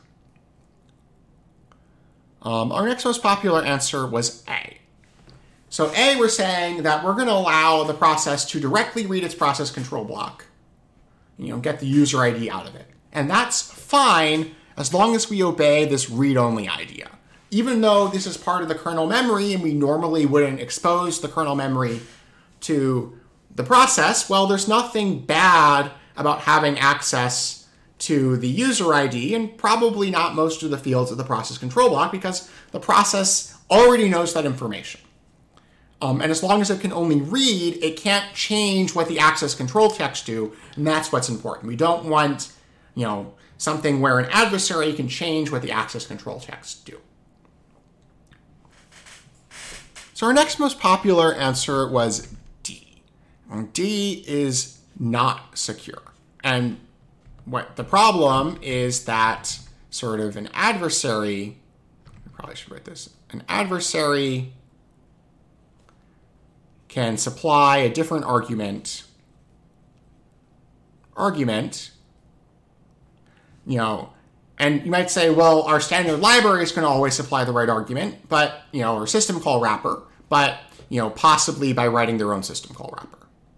Our next most popular answer was A. So A, we're saying that we're going to allow the process to directly read its process control block, get the user ID out of it. And that's fine as long as we obey this read-only idea. Even though this is part of the kernel memory and we normally wouldn't expose the kernel memory to the process, well, there's nothing bad about having access to the user ID and probably not most of the fields of the process control block because the process already knows that information. And as long as it can only read, it can't change what the access control checks do, and that's what's important. We don't want, something where an adversary can change what the access control checks do. So our next most popular answer was D. D is not secure. And what the problem is that sort of an adversary, I probably should write this, an adversary can supply a different argument, and you might say, well, our standard library is going to always supply the right argument, but, or system call wrapper, but, possibly by writing their own system call wrapper.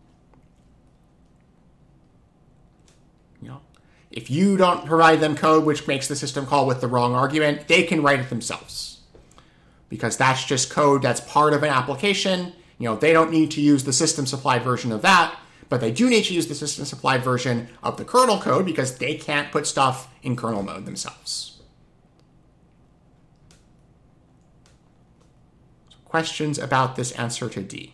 If you don't provide them code which makes the system call with the wrong argument, they can write it themselves. Because that's just code that's part of an application. They don't need to use the system-supplied version of that, but they do need to use the system-supplied version of the kernel code because they can't put stuff in kernel mode themselves. So questions about this answer to D?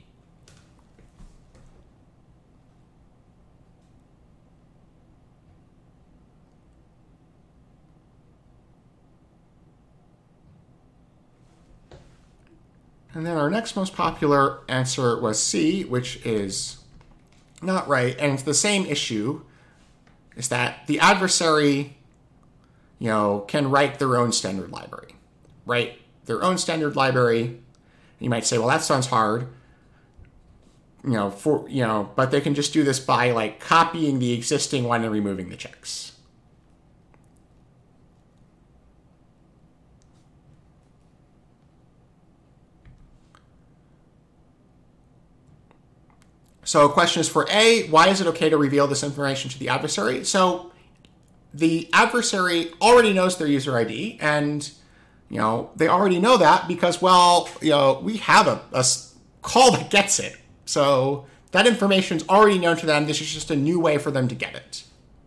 And then our next most popular answer was C, which is not right. And it's the same issue, is that the adversary, can write their own standard library. Write their own standard library. You might say, well, that sounds hard. But they can just do this by copying the existing one and removing the checks. So a question is for A, why is it okay to reveal this information to the adversary? So the adversary already knows their user ID, and they already know that because, we have a call that gets it. So that information's already known to them. This is just a new way for them to get it.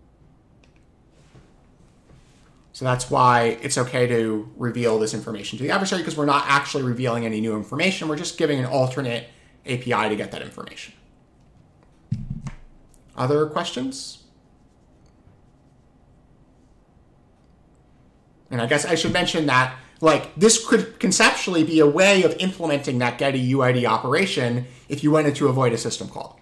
So that's why it's okay to reveal this information to the adversary, because we're not actually revealing any new information. We're just giving an alternate API to get that information. Other questions? And I guess I should mention that, this could conceptually be a way of implementing that get a UID operation if you wanted to avoid a system call.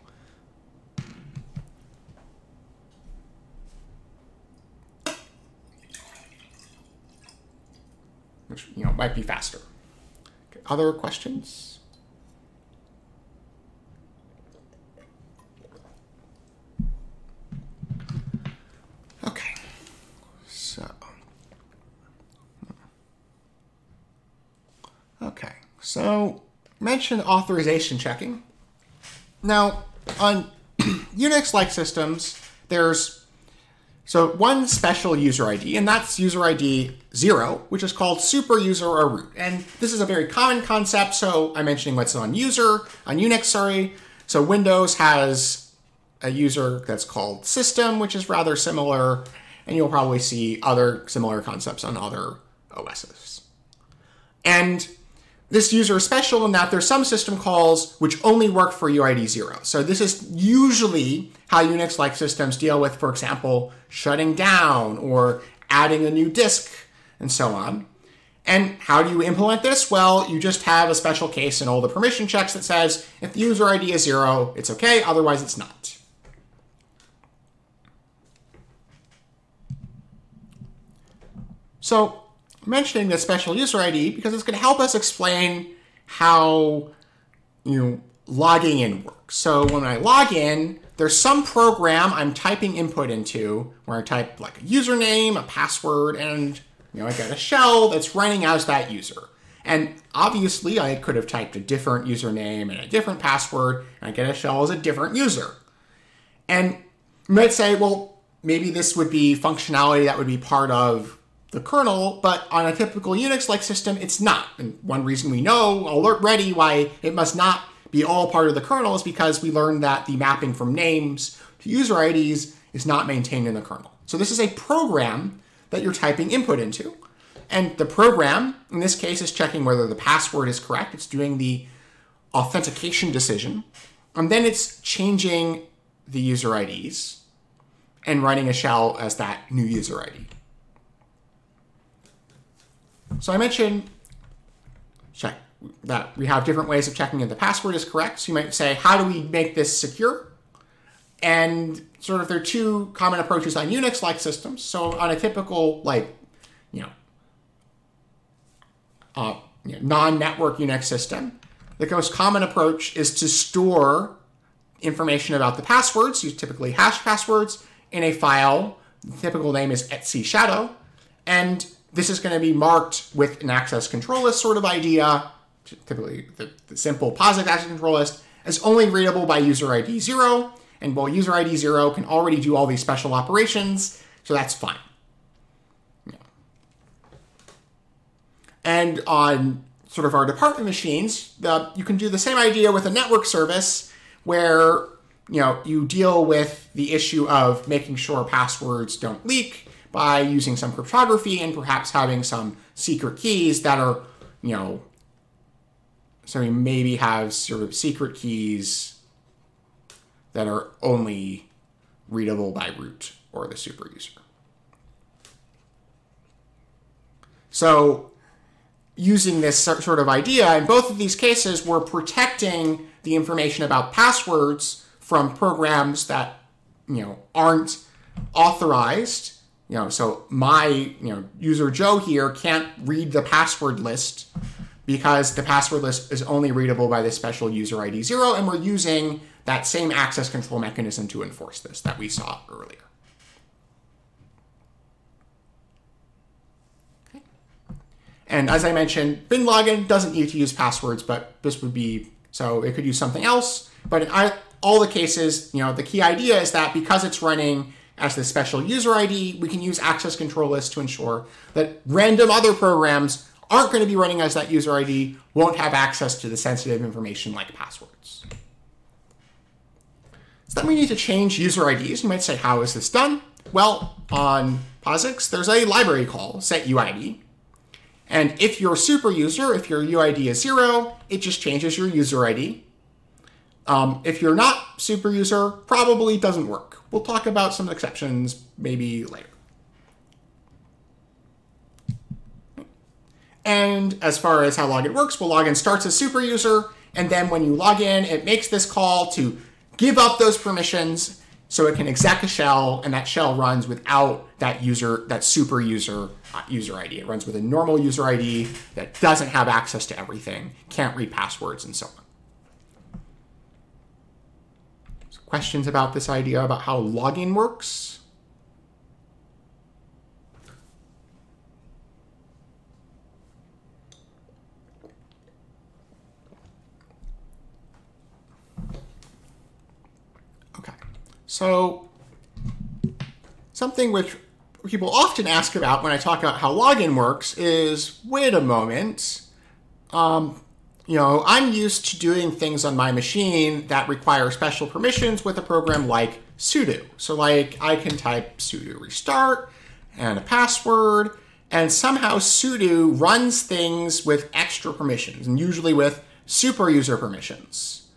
Which, might be faster. Okay. Other questions? Okay, so So, mention authorization checking. Now, on Unix-like systems, there's one special user ID, and that's user ID 0, which is called super user or root. And this is a very common concept, so I'm mentioning what's on Unix. So Windows has a user that's called system, which is rather similar, and you'll probably see other similar concepts on other OSs. And this user is special in that there's some system calls which only work for UID 0. So this is usually how Unix-like systems deal with, for example, shutting down or adding a new disk and so on. And how do you implement this? Well, you just have a special case in all the permission checks that says if the user ID is 0, it's okay, otherwise it's not. So I'm mentioning this special user ID because it's going to help us explain how logging in works. So when I log in, there's some program I'm typing input into where I type like a username, a password, and I get a shell that's running as that user. And obviously I could have typed a different username and a different password, and I get a shell as a different user. And you might say, well, maybe this would be functionality that would be part of the kernel, but on a typical Unix-like system, it's not. And one reason we know already why it must not be all part of the kernel is because we learned that the mapping from names to user IDs is not maintained in the kernel. So this is a program that you're typing input into. And the program, in this case, is checking whether the password is correct. It's doing the authentication decision. And then it's changing the user IDs and running a shell as that new user ID. So I mentioned that we have different ways of checking if the password is correct. So you might say, how do we make this secure? And there are two common approaches on Unix-like systems. So on a typical non-network Unix system, the most common approach is to store information about the passwords, use typically hash passwords, in a file. The typical name is /shadow, and this is going to be marked with an access control list sort of idea, typically the simple POSIX access control list, as only readable by user ID 0. And while user ID 0 can already do all these special operations, so that's fine. And on our department machines, you can do the same idea with a network service where you deal with the issue of making sure passwords don't leak by using some cryptography and perhaps having some secret keys that are, so we maybe have secret keys that are only readable by root or the super user. So using this sort of idea, in both of these cases, we're protecting the information about passwords from programs that, aren't authorized. So my, user Joe here can't read the password list because the password list is only readable by this special user ID 0, and we're using that same access control mechanism to enforce this that we saw earlier. Okay. And as I mentioned, bin login doesn't need to use passwords, but this would be, so it could use something else. But in all the cases, the key idea is that because it's running as the special user ID, we can use access control lists to ensure that random other programs aren't going to be running as that user ID, won't have access to the sensitive information like passwords. So then we need to change user IDs. You might say, how is this done? Well, on POSIX, there's a library call, setUID. And if you're a super user, if your UID is 0, it just changes your user ID. If you're not super user, probably doesn't work. We'll talk about some exceptions maybe later. And as far as how login works, well, login starts as super user, and then when you log in, it makes this call to give up those permissions so it can exec a shell, and that shell runs without that super user user ID. It runs with a normal user ID that doesn't have access to everything, can't read passwords, and so on. Questions about this idea about how login works? So something which people often ask about when I talk about how login works is, wait a moment, I'm used to doing things on my machine that require special permissions with a program like sudo. So like I can type sudo restart and a password, and somehow sudo runs things with extra permissions, and usually with super user permissions.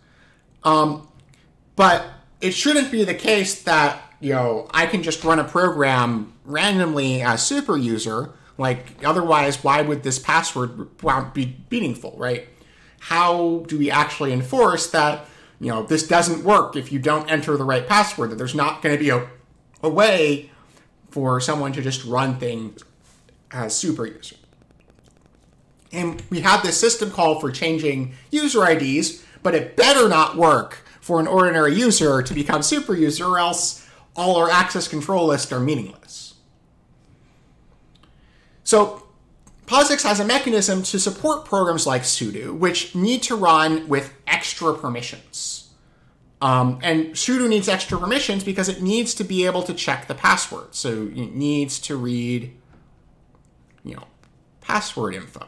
But it shouldn't be the case that, I can just run a program randomly as super user. Like, otherwise, why would this password be meaningful, right? How do we actually enforce that, this doesn't work if you don't enter the right password, that there's not going to be a way for someone to just run things as super user? And we have this system call for changing user IDs, but it better not work for an ordinary user to become super user, or else all our access control lists are meaningless. So POSIX has a mechanism to support programs like sudo, which need to run with extra permissions. And sudo needs extra permissions because it needs to be able to check the password. So it needs to read, password info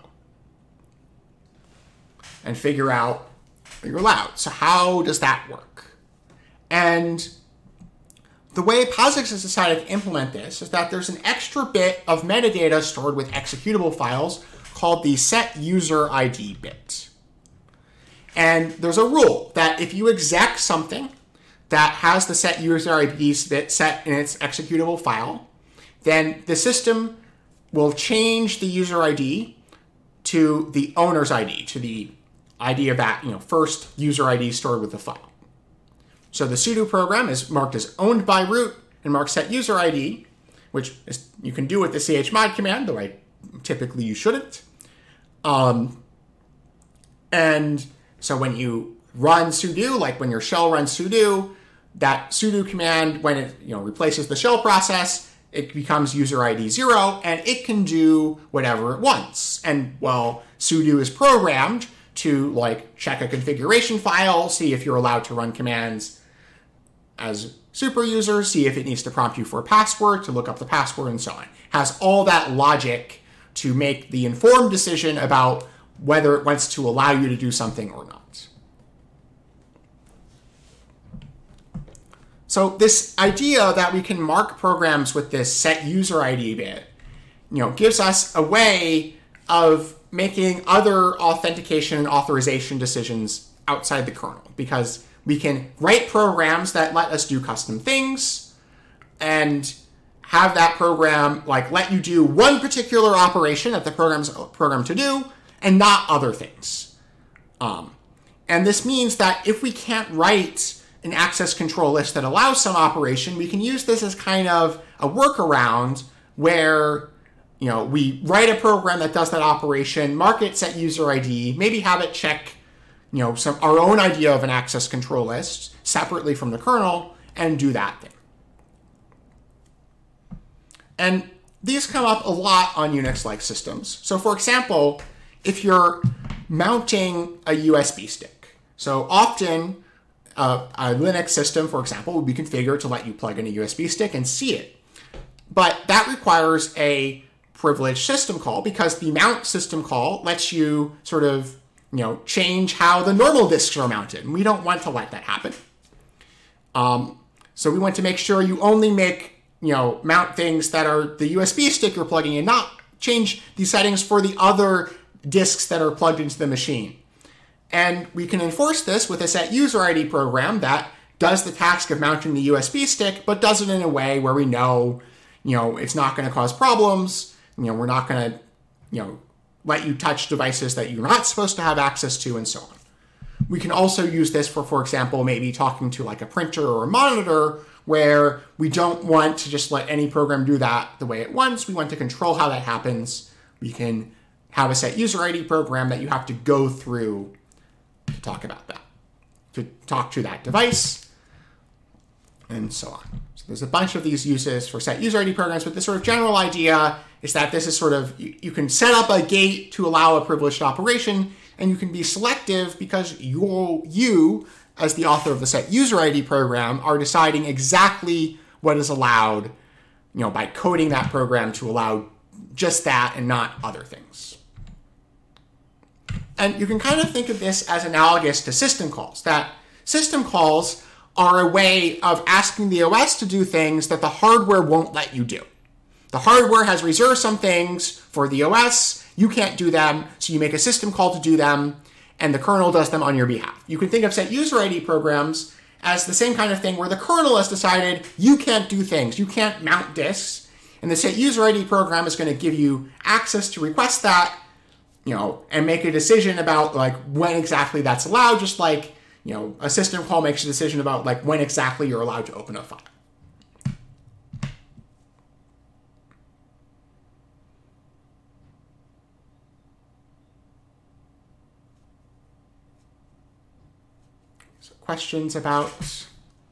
and figure out what you're allowed. So how does that work? And the way POSIX has decided to implement this is that there's an extra bit of metadata stored with executable files called the set user ID bit. And there's a rule that if you exec something that has the set user ID bit set in its executable file, then the system will change the user ID to the owner's ID, to the ID of that first user ID stored with the file. So the sudo program is marked as owned by root and marks set user ID, which is, you can do with the chmod command, though typically you shouldn't. And so when you run sudo, like when your shell runs sudo, that sudo command, when it replaces the shell process, it becomes user ID 0, and it can do whatever it wants. And sudo is programmed to check a configuration file, see if you're allowed to run commands as super user, see if it needs to prompt you for a password, to look up the password, and so on. It has all that logic to make the informed decision about whether it wants to allow you to do something or not. So this idea that we can mark programs with this set user ID bit, gives us a way of making other authentication and authorization decisions outside the kernel, because we can write programs that let us do custom things and have that program let you do one particular operation that the program's programmed to do and not other things. And this means that if we can't write an access control list that allows some operation, we can use this as kind of a workaround where we write a program that does that operation, mark it set user ID, maybe have it check our own idea of an access control list separately from the kernel, and do that thing. And these come up a lot on Unix-like systems. So for example, if you're mounting a USB stick, so often a Linux system, for example, would be configured to let you plug in a USB stick and see it. But that requires a privileged system call, because the mount system call lets you sort of change how the normal disks are mounted. And we don't want to let that happen. So we want to make sure you only mount things that are the USB stick you're plugging in, not change the settings for the other disks that are plugged into the machine. And we can enforce this with a set user ID program that does the task of mounting the USB stick, but does it in a way where we know, it's not going to cause problems. We're not going to, let you touch devices that you're not supposed to have access to, and so on. We can also use this for example, maybe talking to a printer or a monitor, where we don't want to just let any program do that the way it wants. We want to control how that happens. We can have a set user ID program that you have to go through to talk about that, to talk to that device, and so on. So there's a bunch of these uses for set user ID programs, but the sort of general idea is that this is sort of, you can set up a gate to allow a privileged operation, and you can be selective because you as the author of the set user ID program, are deciding exactly what is allowed, by coding that program to allow just that and not other things. And you can kind of think of this as analogous to system calls, that system calls are a way of asking the OS to do things that the hardware won't let you do. The hardware has reserved some things for the OS, you can't do them, so you make a system call to do them, and the kernel does them on your behalf. You can think of set user ID programs as the same kind of thing where the kernel has decided you can't do things, you can't mount disks, and the set user ID program is going to give you access to request that, and make a decision about like when exactly that's allowed, just like, a system call makes a decision about like when exactly you're allowed to open a file. So questions about this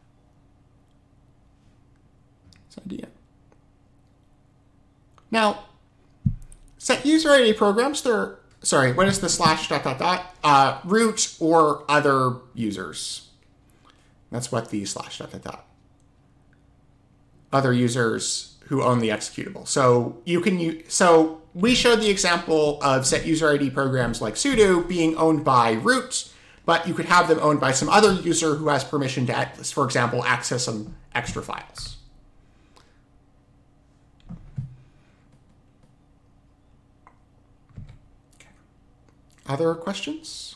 idea? Now, set user ID programs, what is the /... root or other users. That's what the /... Other users who own the executable. So we showed the example of set user ID programs like sudo being owned by root, but you could have them owned by some other user who has permission to, for example, access some extra files. Other questions?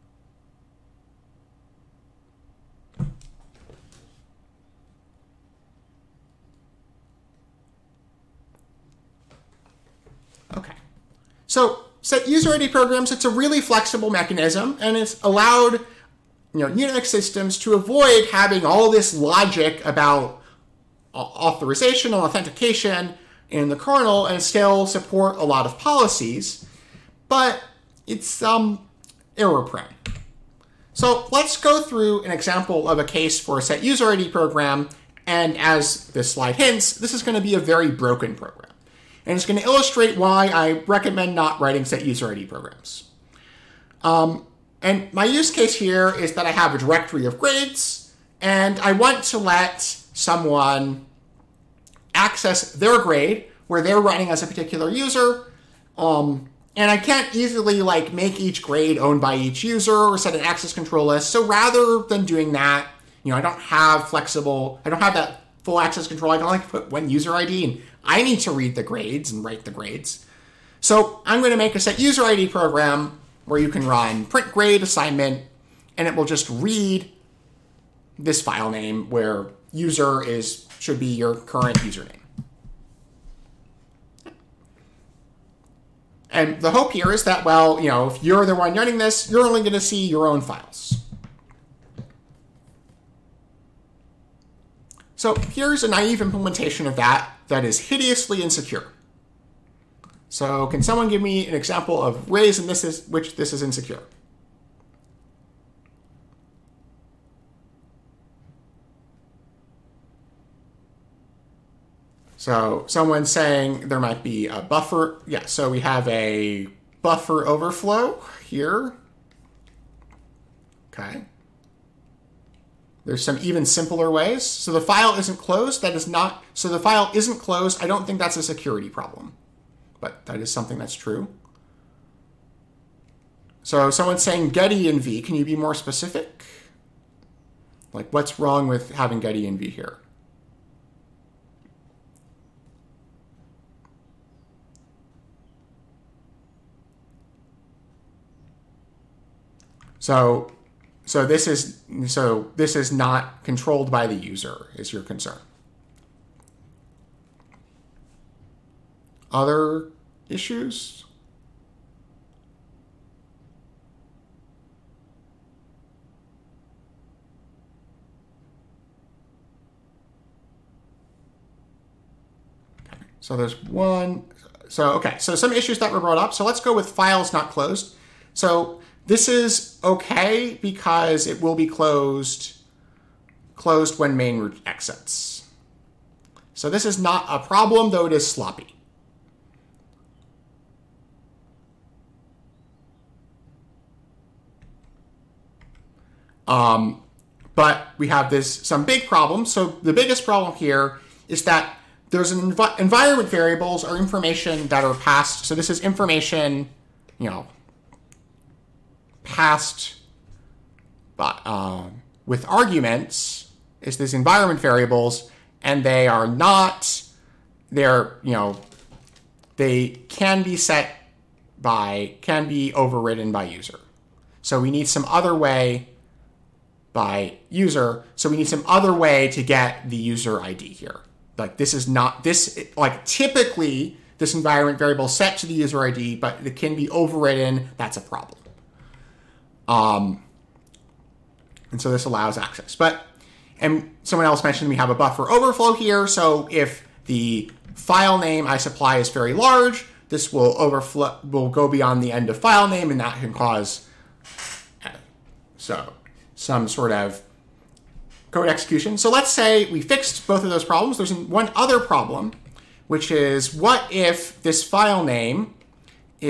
Okay. So set user ID programs, it's a really flexible mechanism, and it's allowed Unix systems to avoid having all this logic about authorization and authentication in the kernel and still support a lot of policies. But it's error prone. So let's go through an example of a case for a set user ID program, and as this slide hints, this is going to be a very broken program. And it's going to illustrate why I recommend not writing set user ID programs. And my use case here is that I have a directory of grades, and I want to let someone access their grade where they're running as a particular user, and I can't easily make each grade owned by each user or set an access control list. So rather than doing that, I don't have that full access control. I can only put one user ID, and I need to read the grades and write the grades. So I'm going to make a set user ID program where you can run print grade assignment, and it will just read this file name where user should be your current username. And the hope here is that, if you're the one running this, you're only going to see your own files. So here's a naive implementation of that is hideously insecure. So can someone give me an example of ways in which this is insecure? So someone's saying there might be a buffer. Yeah, so we have a buffer overflow here. Okay. There's some even simpler ways. So the file isn't closed. So the file isn't closed. I don't think that's a security problem, but that is something that's true. So someone's saying getty-env. Can you be more specific? What's wrong with having getty-env here? So this is not controlled by the user, is your concern. Other issues? Okay, so there's one. So some issues that were brought up. So let's go with files not closed. So this is okay because it will be closed when main root exits. So this is not a problem, though it is sloppy. but we have some big problems. So the biggest problem here is that there's an environment variables are information that are passed. So this is information, passed with arguments is this environment variables, and they are not, they can be can be overridden by user. So we need some other way by user. So we need some other way to get the user ID here. Like this is not typically this environment variable is set to the user ID, but it can be overridden. That's a problem. And so this allows access. And someone else mentioned we have a buffer overflow here. So if the file name I supply is very large, this will go beyond the end of file name, and that can cause some sort of code execution. So let's say we fixed both of those problems. There's one other problem, which is what if this file name is ..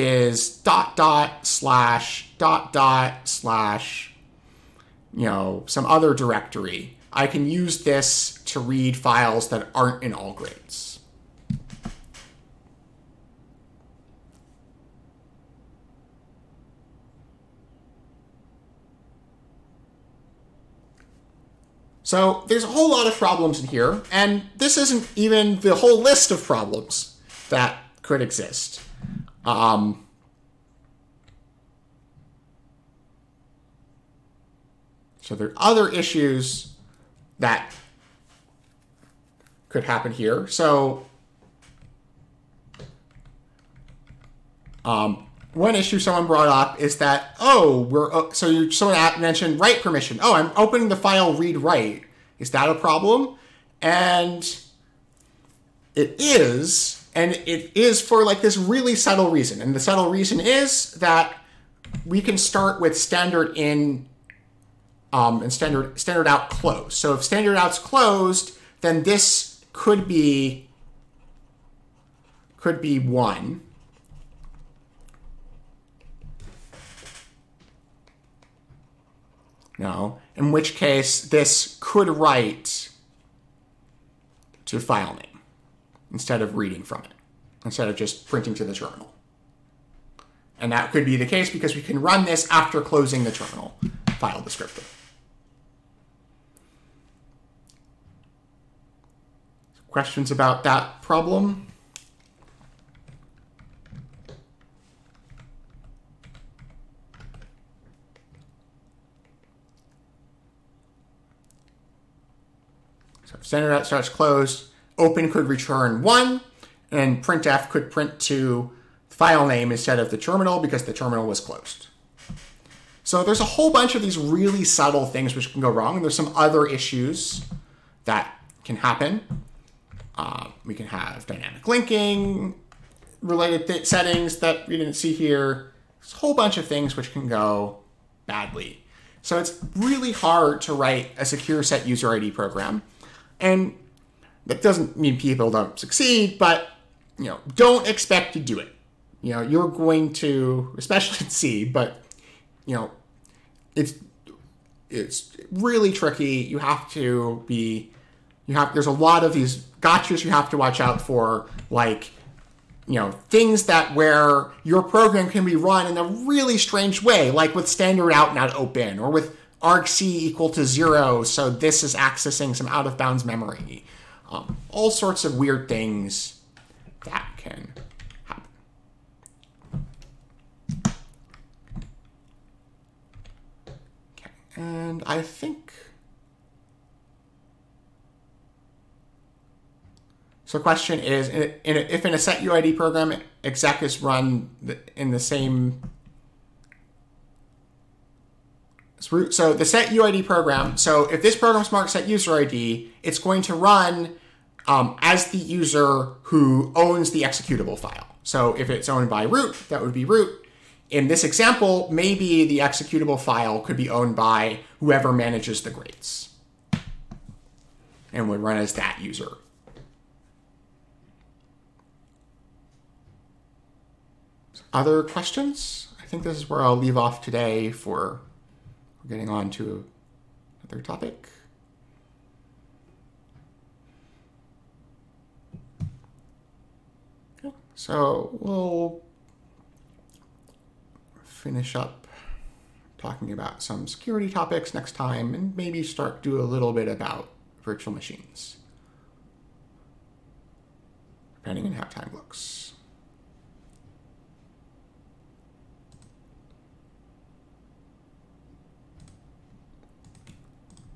/ some other directory. I can use this to read files that aren't in all grades. So there's a whole lot of problems in here, and this isn't even the whole list of problems that could exist. So there are other issues that could happen here. So one issue someone brought up is that, someone mentioned write permission. Oh, I'm opening the file read write. Is that a problem? And it is for this really subtle reason. And the subtle reason is that we can start with standard in and standard out closed. So if standard out's closed, then this could be 1. No, in which case this could write to file name instead of reading from it, instead of just printing to the terminal. And that could be the case because we can run this after closing the terminal file descriptor. Questions about that problem? So if standard out starts closed, open could return 1, and printf could print to file name instead of the terminal because the terminal was closed. So there's a whole bunch of these really subtle things which can go wrong, and there's some other issues that can happen. We can have dynamic linking, related settings that we didn't see here. There's a whole bunch of things which can go badly. So it's really hard to write a secure set user ID program. And that doesn't mean people don't succeed, but don't expect to do it. You're going to, especially in C, but it's really tricky. There's a lot of these gotchas you have to watch out for, things that where your program can be run in a really strange way, like with standard out not open, or with argc equal to 0, so this is accessing some out of bounds memory. All sorts of weird things that can happen. Okay, and I think so. The question is, if in a set UID program, exec is run in the same root. So the set UID program. So if this program's marked set user ID, it's going to run as the user who owns the executable file. So if it's owned by root, that would be root. In this example, maybe the executable file could be owned by whoever manages the grades, and would run as that user. Other questions? I think this is where I'll leave off today for getting on to another topic. Okay, so we'll finish up talking about some security topics next time and maybe do a little bit about virtual machines, depending on how time looks.